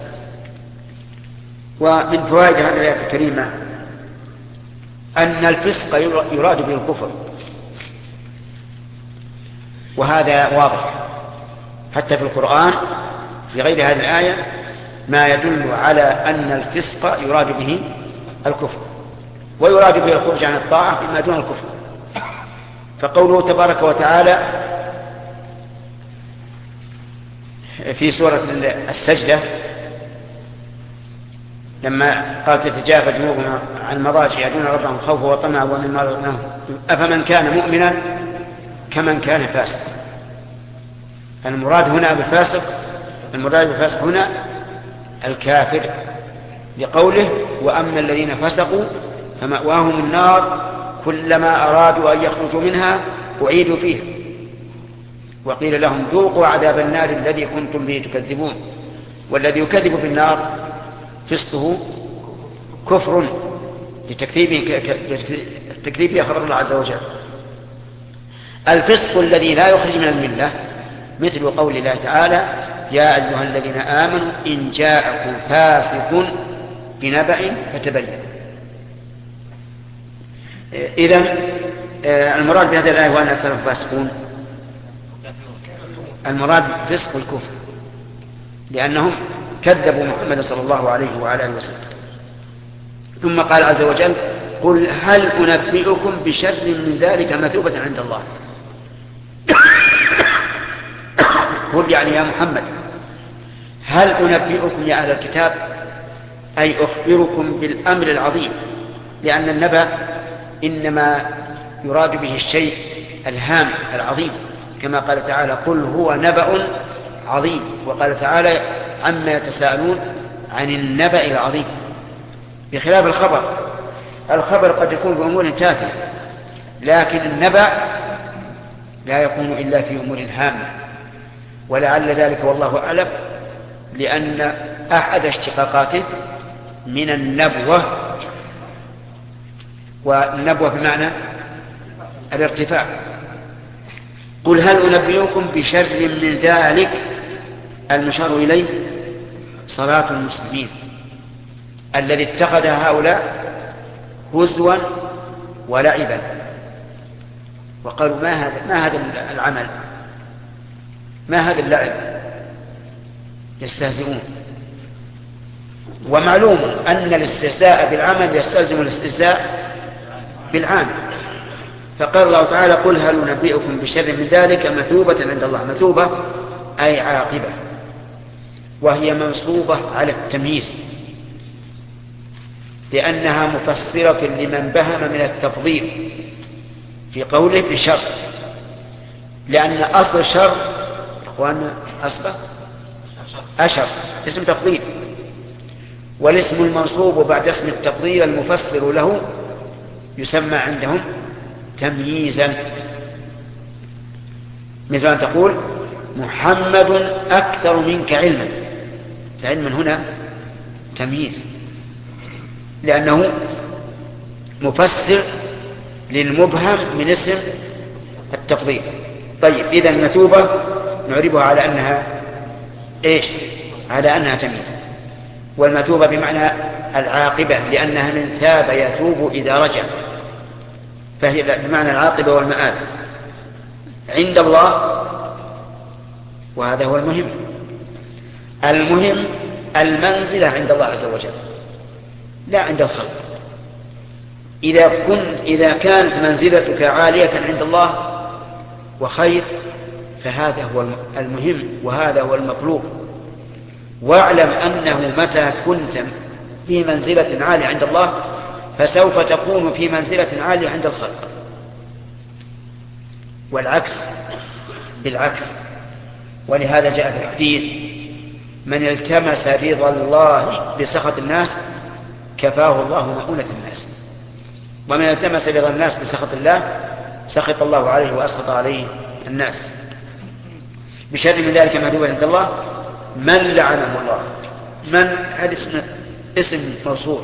ومن فوائد هذه الآية الكريمة أن الفسق يراد به الكفر، وهذا واضح حتى في القرآن في غير هذه الآية ما يدل على أن الفسق يراد به الكفر، ويراد به الخروج عن الطاعة فيما دون الكفر. فقوله تبارك وتعالى في سورة السجدة لما قال تتجافى جنوبهم عن المضاجع يدعون ربهم خوفا وطمعا ومما رزقناهم أفمن كان مؤمنا كمن كان فاسقا. المراد هنا بالفاسق المراد بالفاسق هنا الكافر، لقوله وأما الذين فسقوا فمأواهم النار كلما أرادوا أن يخرجوا منها أعيدوا فيها وقيل لهم ذوقوا عذاب النار الذي كنتم به تكذبون. والذي يكذب في النار فسقه كفر لتكذيبه خبر الله عز وجل. الفسق الذي لا يخرج من الملة مثل قول الله تعالى يا أيها الذين آمنوا إن جاءكم فاسق بنبأ فتبينوا. إذن المراد بهذه الآية وأن أكثر فاسقون المراد فسق الكفر لأنهم كذبوا محمد صلى الله عليه وعلى آله وسلم. ثم قال عز وجل قل هل أنبئكم بشر من ذلك مثوبة عند الله. قل يعني يا محمد هل أنبئكم يا أهل الكتاب أي أخبركم بالأمر العظيم، لأن النبأ إنما يراد به الشيء الهام العظيم كما قال تعالى قل هو نبأ عظيم، وقال تعالى عما يتساءلون عن النبأ العظيم، بخلاف الخبر. الخبر قد يكون بأمور تافهة لكن النبأ لا يكون إلا في أمور هامة، ولعل ذلك والله أعلم لأن أحد اشتقاقاته من النبوة، والنبوة بمعنى الارتفاع. قل هل أنبئكم بشر من ذلك المشار إليه صلاة المسلمين الذي اتخذها هؤلاء هزوا ولعبا، وقالوا ما هذا ما هذا العمل ما هذا اللعب يستهزئون. ومعلوم أن الاستهزاء بالعمل يستلزم الاستهزاء بالعامل، فقال الله تعالى قل هل ننبئكم بشر من ذلك مثوبة عند الله. مثوبة أي عاقبة، وهي منصوبة على التمييز لأنها مفسرة لمن بهم من التفضيل في قوله بشر، لأن أصل شر إخواننا أصله أشر اسم تفضيل، والاسم المنصوب بعد اسم التفضيل المفسر له يسمى عندهم تمييزا، مثل أن تقول محمد أكثر منك علما، فعلما هنا تمييز لأنه مفسر للمبهم من اسم التفضيل. طيب إذا المثوبة نعربها على أنها إيش؟ على أنها تمييز، والمثوبة بمعنى العاقبة لأنها من ثاب يتوب إذا رجع، فهي بمعنى العاقبة والمآل عند الله. وهذا هو المهم. المهم المنزلة عند الله عز وجل لا عند الخلق. إذا كنت إذا كانت منزلتك عالية عند الله وخير فهذا هو المهم وهذا هو المطلوب. واعلم أنه متى كنت في منزلة عالية عند الله فسوف تكون في منزلة عالية عند الخلق، والعكس بالعكس. ولهذا جاء في الحديث من التمس رضا الله بسخط الناس كفاه الله مؤونة الناس، ومن التمس رضا الناس بسخط الله سخط الله عليه وأسخط عليه الناس. بشر من ذلك مهدوبة عند الله من لعنه الله. من هذا اسم اسم موصول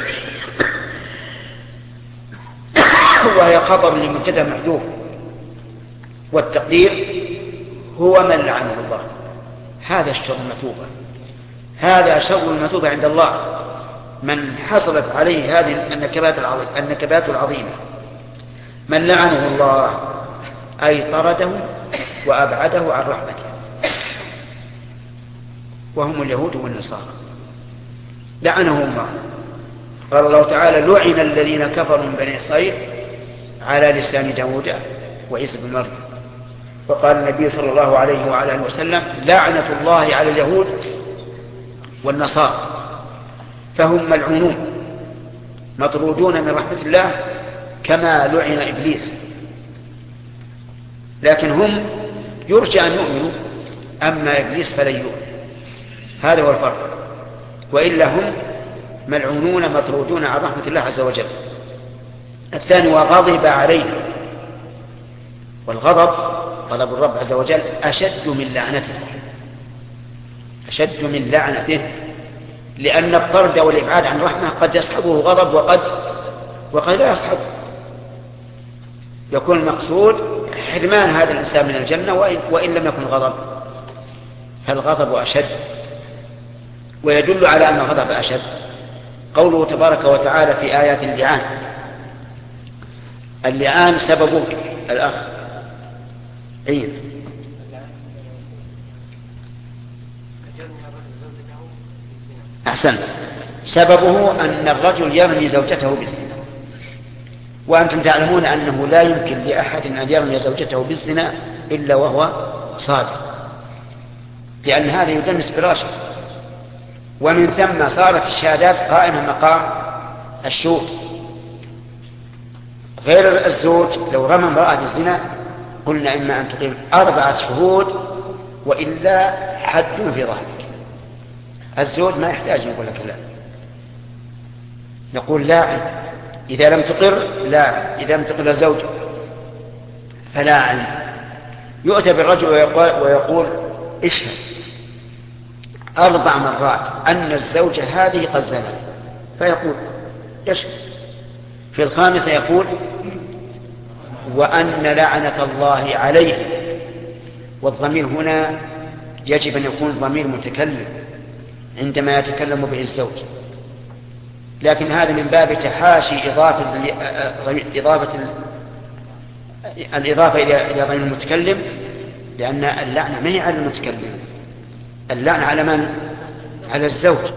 وهي خبر لمبتدا محذوف، والتقدير هو من لعنه الله. هذا الشر المثوبة، هذا شر المثوبة عند الله من حصلت عليه هذه النكبات العظيمة, النكبات العظيمة. من لعنه الله أي طرده وأبعده عن رحمته، وهم اليهود والنصارى لعنهم الله. قال الله تعالى لعن الذين كفروا من بني إسرائيل على لسان داود وعيسى بن مريم. وقال النبي صلى الله عليه وعلى اله وسلم لعنة الله على اليهود والنصارى. فهم ملعونون مطرودون من رحمة الله كما لعن إبليس، لكن هم يرجى أن يؤمنوا، أما إبليس فلن يؤمن. هذا هو الفرق، وإلا هم ملعونون مطرودون عن رحمة الله عز وجل. الثاني وغضب علينا، والغضب غضب الرب عز وجل أشد من لعنته، أشد من لعنته، لأن الطرد والإبعاد عن رحمة قد يصحبه غضب وقد وقد لا يصحبه. يكون المقصود حرمان هذا الإنسان من الجنة وإن, وإن لم يكن غضب، فالغضب أشد. ويدل على أن الغضب أشد قوله تبارك وتعالى في آيات اللعان. اللعان سببه الأخ عين أحسن، سببه أن الرجل يرمي زوجته بالزنا، وأنتم تعلمون أنه لا يمكن لأحد أن يرمي زوجته بالزنا إلا وهو صادق، لأن هذا يدنس براشه. ومن ثم صارت الشهادات قائمة مقام الشهود. غير الزوج لو رمى امرأة بالزنا قلنا إما أن تقيم أربعة شهود وإلا حد في ظهرك. الزوج ما يحتاج يقول لك لا، نقول لاعن، إذا لم تقر لاعن، إذا لم تقر الزوج فلاعن. يؤتى بالرجل ويقول, ويقول اشهد أربع مرات أن الزوجة هذه قد زنت، فيقول يشهد. في الخامسة يقول وأن لعنة الله عليه، والضمير هنا يجب أن يكون ضمير متكلم عندما يتكلم به الزوج، لكن هذا من باب تحاشي إضافة إضافة الإضافة إلى ضمير المتكلم، لأن اللعنة ما هي على المتكلم، اللعنة على من؟ على الزوج.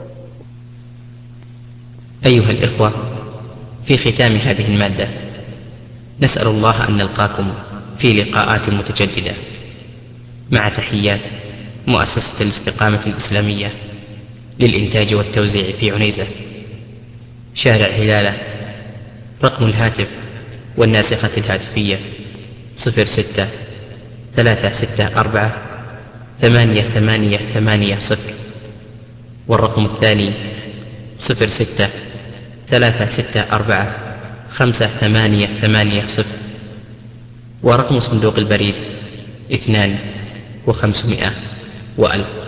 أيها الإخوة، في ختام هذه المادة نسأل الله أن نلقاكم في لقاءات متجددة، مع تحيات مؤسسة الاستقامة الإسلامية للإنتاج والتوزيع في عنيزة، شارع هلالة. رقم الهاتف والناسخة الهاتفية صفر ستة ثلاثة ستة أربعة ثمانية ثمانية ثمانية صفر، والرقم الثاني صفر ستة ثلاثة ستة أربعة خمسة ثمانية ثمانية صفر، ورقم صندوق البريد اثنان وخمسمائة وألف.